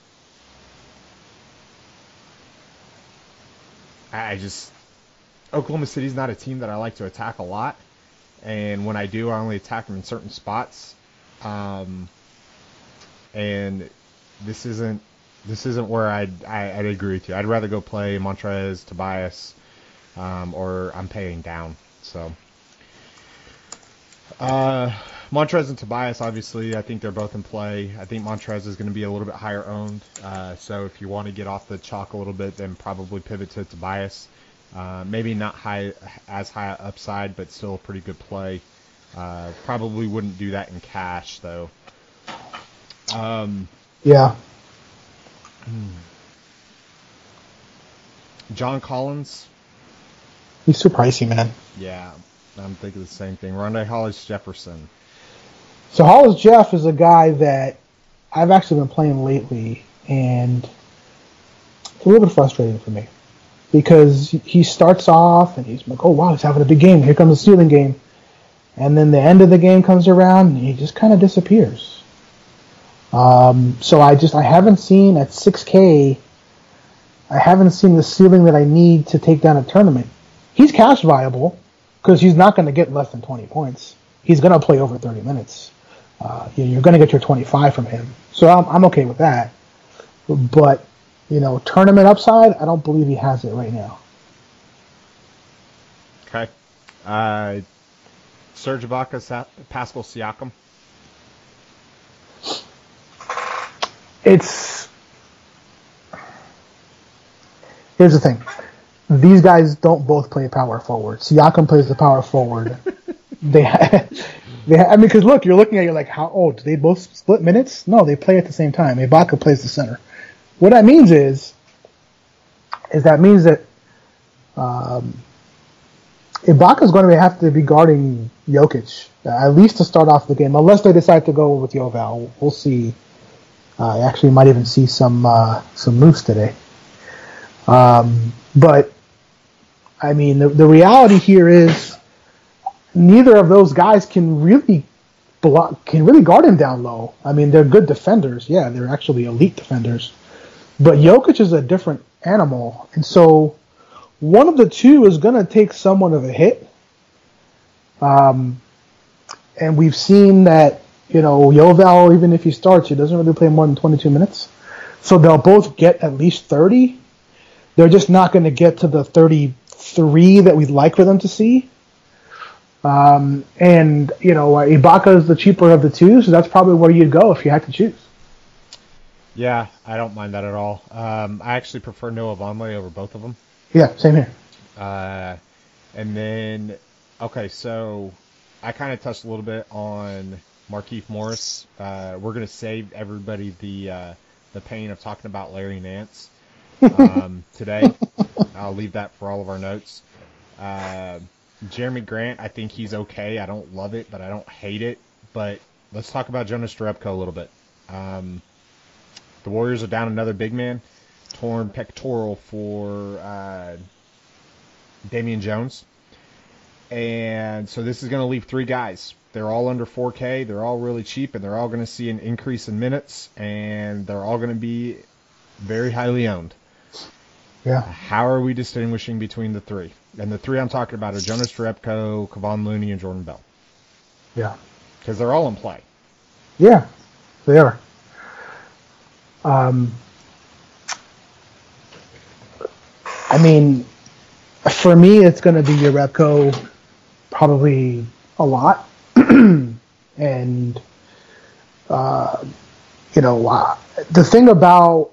I just Oklahoma City's not a team that I like to attack a lot. And when I do, I only attack them in certain spots. Um, and this isn't this isn't where I'd, I, I'd agree with you. I'd rather go play Montrez, Tobias, um, or I'm paying down. So uh, Montrez and Tobias, obviously, I think they're both in play. I think Montrez is going to be a little bit higher owned. Uh, so if you want to get off the chalk a little bit, then probably pivot to Tobias. Uh, maybe not high as high upside, but still a pretty good play. Uh, probably wouldn't do that in cash, though. Um, yeah. John Collins. He's too pricey, man. Yeah, I'm thinking the same thing. Rondé Hollis Jefferson. So Hollis Jeff is a guy that I've actually been playing lately, and it's a little bit frustrating for me. Because he starts off and he's like, oh, wow, he's having a big game. Here comes the stealing game. And then the end of the game comes around and he just kind of disappears. Um, so I just, I haven't seen at six K, I haven't seen the ceiling that I need to take down a tournament. He's cash viable because he's not going to get less than twenty points. He's going to play over thirty minutes. Uh, you're going to get your twenty-five from him. So I'm, I'm okay with that. But you know, tournament upside, I don't believe he has it right now. Okay. Uh, Serge Ibaka, Sa- Pascal Siakam. It's... Here's the thing. these guys don't both play power forward. Siakam plays the power forward. they, ha- they, ha- I mean, because look, you're looking at it, you're like, how? Oh, do they both split minutes? No, they play at the same time. Ibaka plays the center. What that means is, is that means that um, Ibaka is going to have to be guarding Jokic uh, at least to start off the game, unless they decide to go with Jovel. We'll see. Uh, I actually might even see some uh, some moves today. Um, but I mean, the, the reality here is neither of those guys can really block, can really guard him down low. I mean, they're good defenders. Yeah, they're actually elite defenders. But Jokic is a different animal, and so one of the two is going to take somewhat of a hit. Um, and we've seen that, you know, Jovel, even if he starts, he doesn't really play more than twenty-two minutes. So they'll both get at least thirty. They're just not going to get to the thirty-three that we'd like for them to see. Um, and, you know, Ibaka is the cheaper of the two, so that's probably where you'd go if you had to choose. Yeah, I don't mind that at all. Um, I actually prefer Noah Vonleh over both of them. Yeah, same here. Uh, and then, okay, so I kind of touched a little bit on Markieff Morris. Uh, we're going to save everybody the uh, the pain of talking about Larry Nance um, today. I'll leave that for all of our notes. Uh, Jeremy Grant, I think he's okay. I don't love it, but I don't hate it. But let's talk about Jonas Jerebko a little bit. Um, the Warriors are down another big man, torn pectoral for uh, Damian Jones. And so this is going to leave three guys. They're all under four K. They're all really cheap, and they're all going to see an increase in minutes, and they're all going to be very highly owned. Yeah. How are we distinguishing between the three? And the three I'm talking about are Jonas Jerebko, Kevon Looney, and Jordan Bell. Yeah. Because they're all in play. Yeah, they are. Um, I mean, for me, it's going to be Jerebko probably a lot. and, uh, you know, uh, the thing about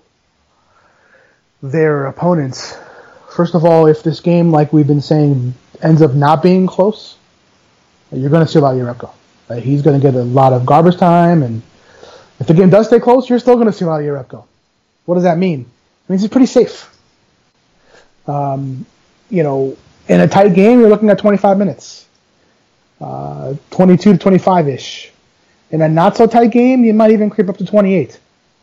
their opponents, first of all, if this game, like we've been saying, ends up not being close, you're going to see a lot of Jerebko. Uh, he's going to get a lot of garbage time, and if the game does stay close, you're still going to see a lot of Jerebko. What does that mean? It means he's pretty safe. Um, you know, in a tight game, you're looking at twenty-five minutes, uh, twenty-two to twenty-five-ish. In a not-so-tight game, you might even creep up to twenty-eight.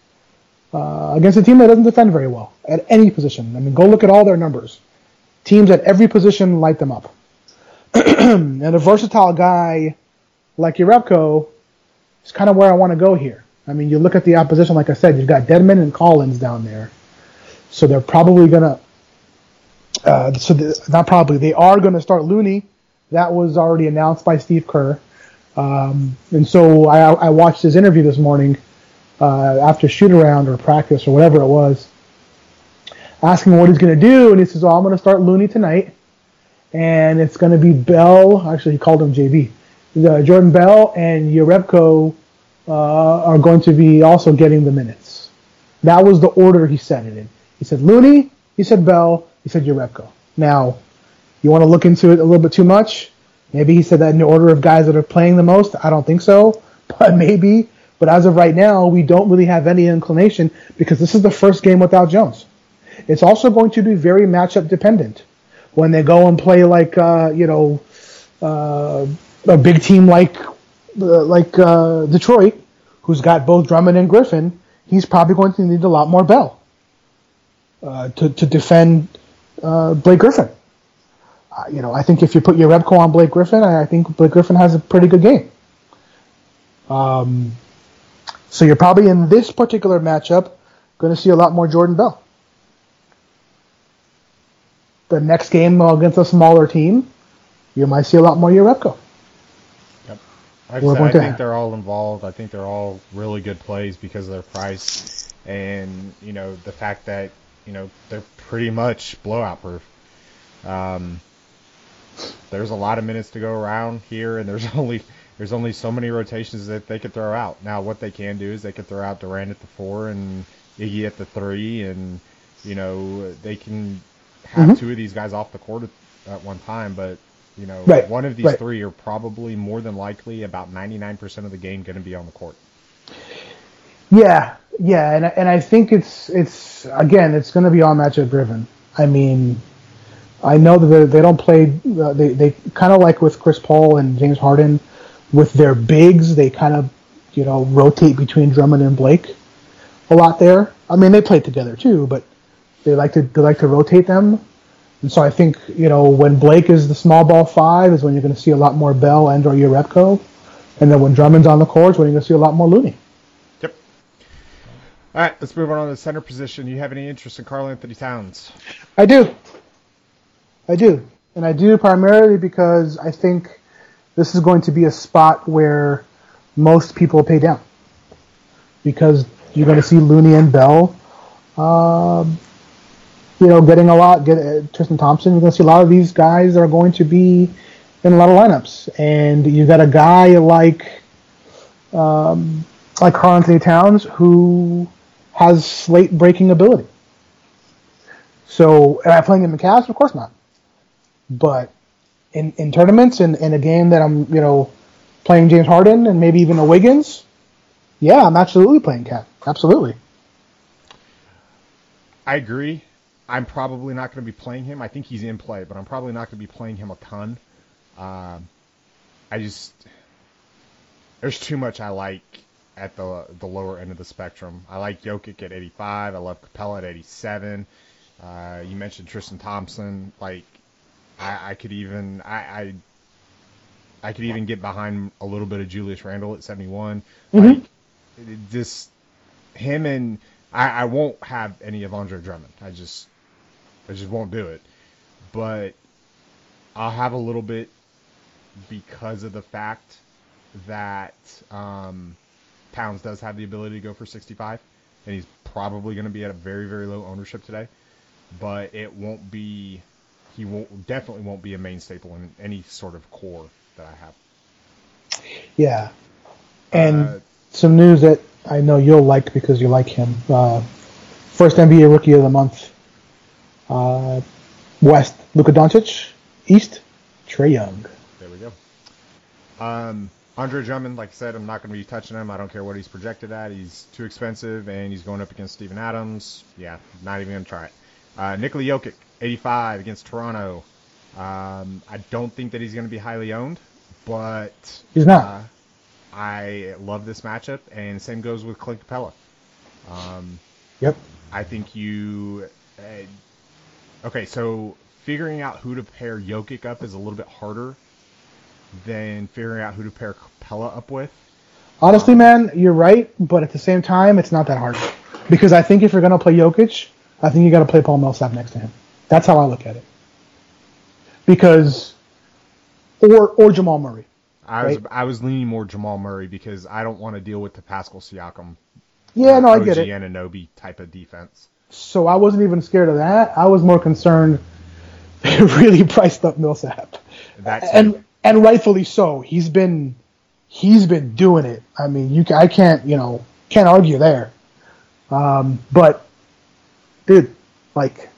Uh, against a team that doesn't defend very well at any position. I mean, go look at all their numbers. Teams at every position light them up. And a versatile guy like Jerebko is kind of where I want to go here. I mean, you look at the opposition, like I said, you've got Dedmon and Collins down there. So they're probably going to, uh, so the, not probably, they are going to start Looney. That was already announced by Steve Kerr. Um, and so I, I watched his interview this morning uh, after shoot-around or practice or whatever it was, asking what he's going to do. And he says, oh, I'm going to start Looney tonight. And it's going to be Bell. Actually, he called him J B. The Jordan Bell and Jerebko uh, are going to be also getting the minutes. That was the order he said it in. He said Looney, he said Bell, he said Jerebko. Now, you want to look into it a little bit too much? Maybe he said that in the order of guys that are playing the most. I don't think so, but maybe. But as of right now, we don't really have any inclination because this is the first game without Jones. It's also going to be very matchup dependent. When they go and play like, uh, you know, uh, a big team like uh, like uh, Detroit, who's got both Drummond and Griffin, he's probably going to need a lot more Bell uh, to to defend uh, Blake Griffin. Uh, you know, I think if you put Jerebko on Blake Griffin, I, I think Blake Griffin has a pretty good game. Um, so you're probably in this particular matchup going to see a lot more Jordan Bell. The next game against a smaller team, you might see a lot more Jerebko. Yep. Like I, said, I think have. they're all involved. I think they're all really good plays because of their price and, you know, the fact that, you know, they're pretty much blowout proof. Um, there's a lot of minutes to go around here, and there's only there's only so many rotations that they could throw out. Now, what they can do is they could throw out Durant at the four and Iggy at the three, and, you know, they can have Mm-hmm. two of these guys off the court at, at one time, but you know, Right, one of these right. three are probably more than likely about ninety-nine percent of the game going to be on the court. Yeah, yeah, and and I think it's it's again it's going to be all matchup driven. I mean, I know that they, they don't play. Uh, they they kind of like with Chris Paul and James Harden, with their bigs. They kind of you know rotate between Drummond and Blake a lot there. I mean, they play together too, but they like to they like to rotate them. And so I think you know when Blake is the small ball five is when you're going to see a lot more Bell and or Jerebko, and then when Drummond's on the court is when you're going to see a lot more Looney. Yep. All right, let's move on to the center position. You have any interest in Karl Anthony Towns? I do. I do. And I do primarily because I think this is going to be a spot where most people pay down. Because you're going to see Looney and Bell, um, you know, getting a lot. Get uh, Tristan Thompson. You're going to see a lot of these guys that are going to be in a lot of lineups. And you got a guy like um, like Karl Anthony Towns who has slate breaking ability. So, am I playing him in Cavs? Of course not. But in, in tournaments and in, in a game that I'm, you know, playing James Harden and maybe even a Wiggins, yeah, I'm absolutely playing Cat. Absolutely. I agree. I'm probably not going to be playing him. I think he's in play, but I'm probably not going to be playing him a ton. Um, I just there's too much I like at the the lower end of the spectrum. I like Jokic at eighty-five. I love Capella at eighty-seven. Uh, you mentioned Tristan Thompson. Like I, I could even I, I I could even get behind a little bit of Julius Randle at seventy-one. Mm-hmm. Like it just him and I, I won't have any of Andre Drummond. I just I just won't do it. But I'll have a little bit because of the fact that um, Towns does have the ability to go for sixty-five, and he's probably going to be at a very, very low ownership today. But it won't be, he won't definitely won't be a main staple in any sort of core that I have. Yeah. And Uh, some news that I know you'll like because you like him. Uh, first N B A Rookie of the Month. Uh, West, Luka Doncic. East, Trae Young. There we go. Um, Andre Drummond, like I said, I'm not going to be touching him. I don't care what he's projected at. He's too expensive, and he's going up against Steven Adams. Yeah, not even going to try it. Uh, Nikola Jokic, eighty-five against Toronto. Um, I don't think that he's going to be highly owned, but He's not. Uh, I love this matchup, and same goes with Clint Capella. Um, Yep. I think you. Uh, okay, so figuring out who to pair Jokic up is a little bit harder than figuring out who to pair Capella up with. Honestly, man, you're right, but at the same time, it's not that hard. Because I think if you're going to play Jokic, I think you got to play Paul Millsap next to him. That's how I look at it. Because, or or Jamal Murray. I was Right. I was leaning more Jamal Murray because I don't want to deal with the Pascal Siakam, Yeah, no, I O G get it. Anunoby type of defense. So I wasn't even scared of that. I was more concerned they really priced up Millsap. That too. And and rightfully so. He's been he's been doing it. I mean, you ca- I can't, you know, can't argue there. Um, but dude, like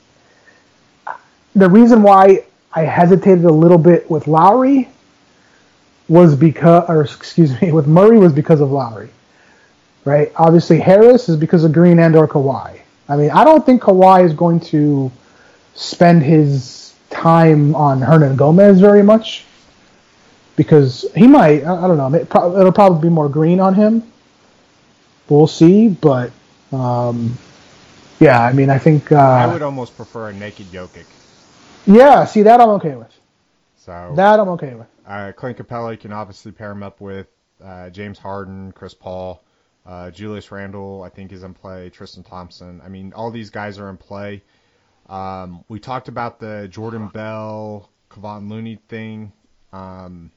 the reason why I hesitated a little bit with Lowry was because, or excuse me, with Murray was because of Lowry, right? Obviously, Harris is because of Green and or Kawhi. I mean, I don't think Kawhi is going to spend his time on Hernan Gomez very much because he might. I I don't know. It pro- It'll probably be more Green on him. We'll see, but um, yeah, I mean, I think. Uh, I would almost prefer a naked Jokic. Yeah, see that I'm okay with. So That I'm okay with. uh, Clint Capella, you can obviously pair him up with uh, James Harden, Chris Paul, uh, Julius Randle, I think is in play, Tristan Thompson. I mean, all these guys are in play. Um, we talked about the Jordan Bell, Kevon Looney thing. Um,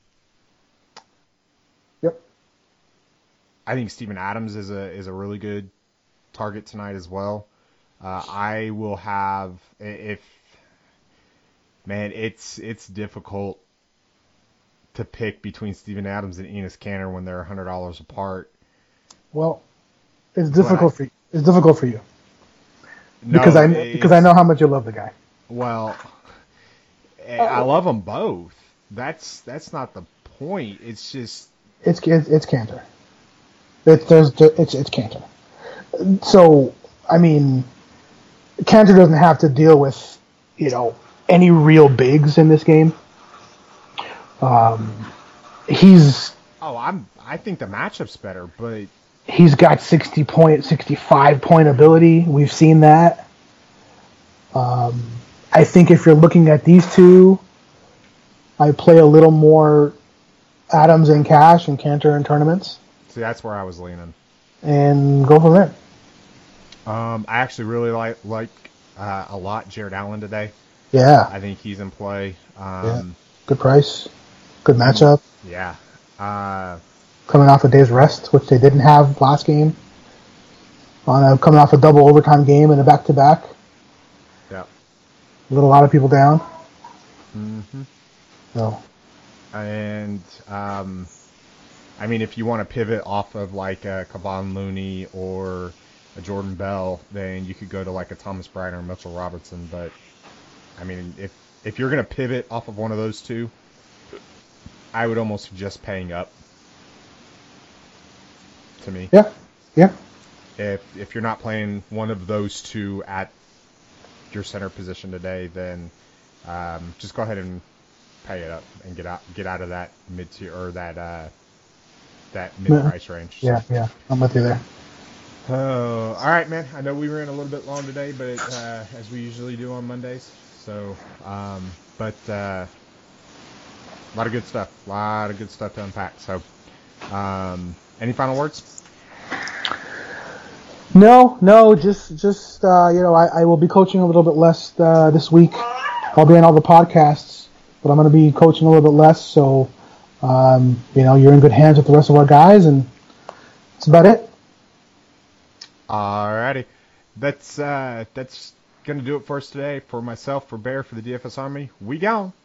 Yep. I think Steven Adams is a is a really good target tonight as well. Uh, I will have if man, it's it's difficult to pick between Steven Adams and Enes Kanter when they're one hundred dollars apart. Well, it's difficult I- for you. It's difficult for you No, because I it's- because I know how much you love the guy. Well, I love them both. That's that's not the point. It's just It's it's, it's Cantor. It's there's it's it's Cantor. So I mean, Cantor doesn't have to deal with you know any real bigs in this game. Um, he's oh, I'm I think the matchup's better, but he's got sixty point, sixty-five point ability. We've seen that. Um, I think if you're looking at these two, I play a little more Adams in cash and Cantor in tournaments. See, that's where I was leaning. And go from there. Um, I actually really like like uh, a lot Jared Allen today. Yeah. I think he's in play. Um, yeah. Good price. Good matchup. Yeah. Uh, coming off a day's rest, which they didn't have last game. On a, coming off a double overtime game and a back-to-back. Yeah. Let a lot of people down. Mm-hmm. So. And, um, I mean, if you want to pivot off of like a Kevon Looney or a Jordan Bell, then you could go to like a Thomas Bryant or Mitchell Robertson. But, I mean, if if you're going to pivot off of one of those two, I would almost suggest paying up. To me. Yeah. Yeah. If if you're not playing one of those two at your center position today, then um, just go ahead and pay it up and get out get out of that mid tier or that uh, that mid price range. Yeah, so. yeah, I'm with you there. Oh, all right, man. I know we ran a little bit long today, but uh, as we usually do on Mondays. So, um, but uh, a lot of good stuff. A lot of good stuff to unpack. So, um, any final words? No, no, just just uh, you know, I, I will be coaching a little bit less uh, this week. I'll be on all the podcasts, but I'm going to be coaching a little bit less. So, um, you know, you're in good hands with the rest of our guys, and that's about it. Alrighty, that's uh, that's gonna do it for us today. For myself, for Bear, for the D F S Army, we gone.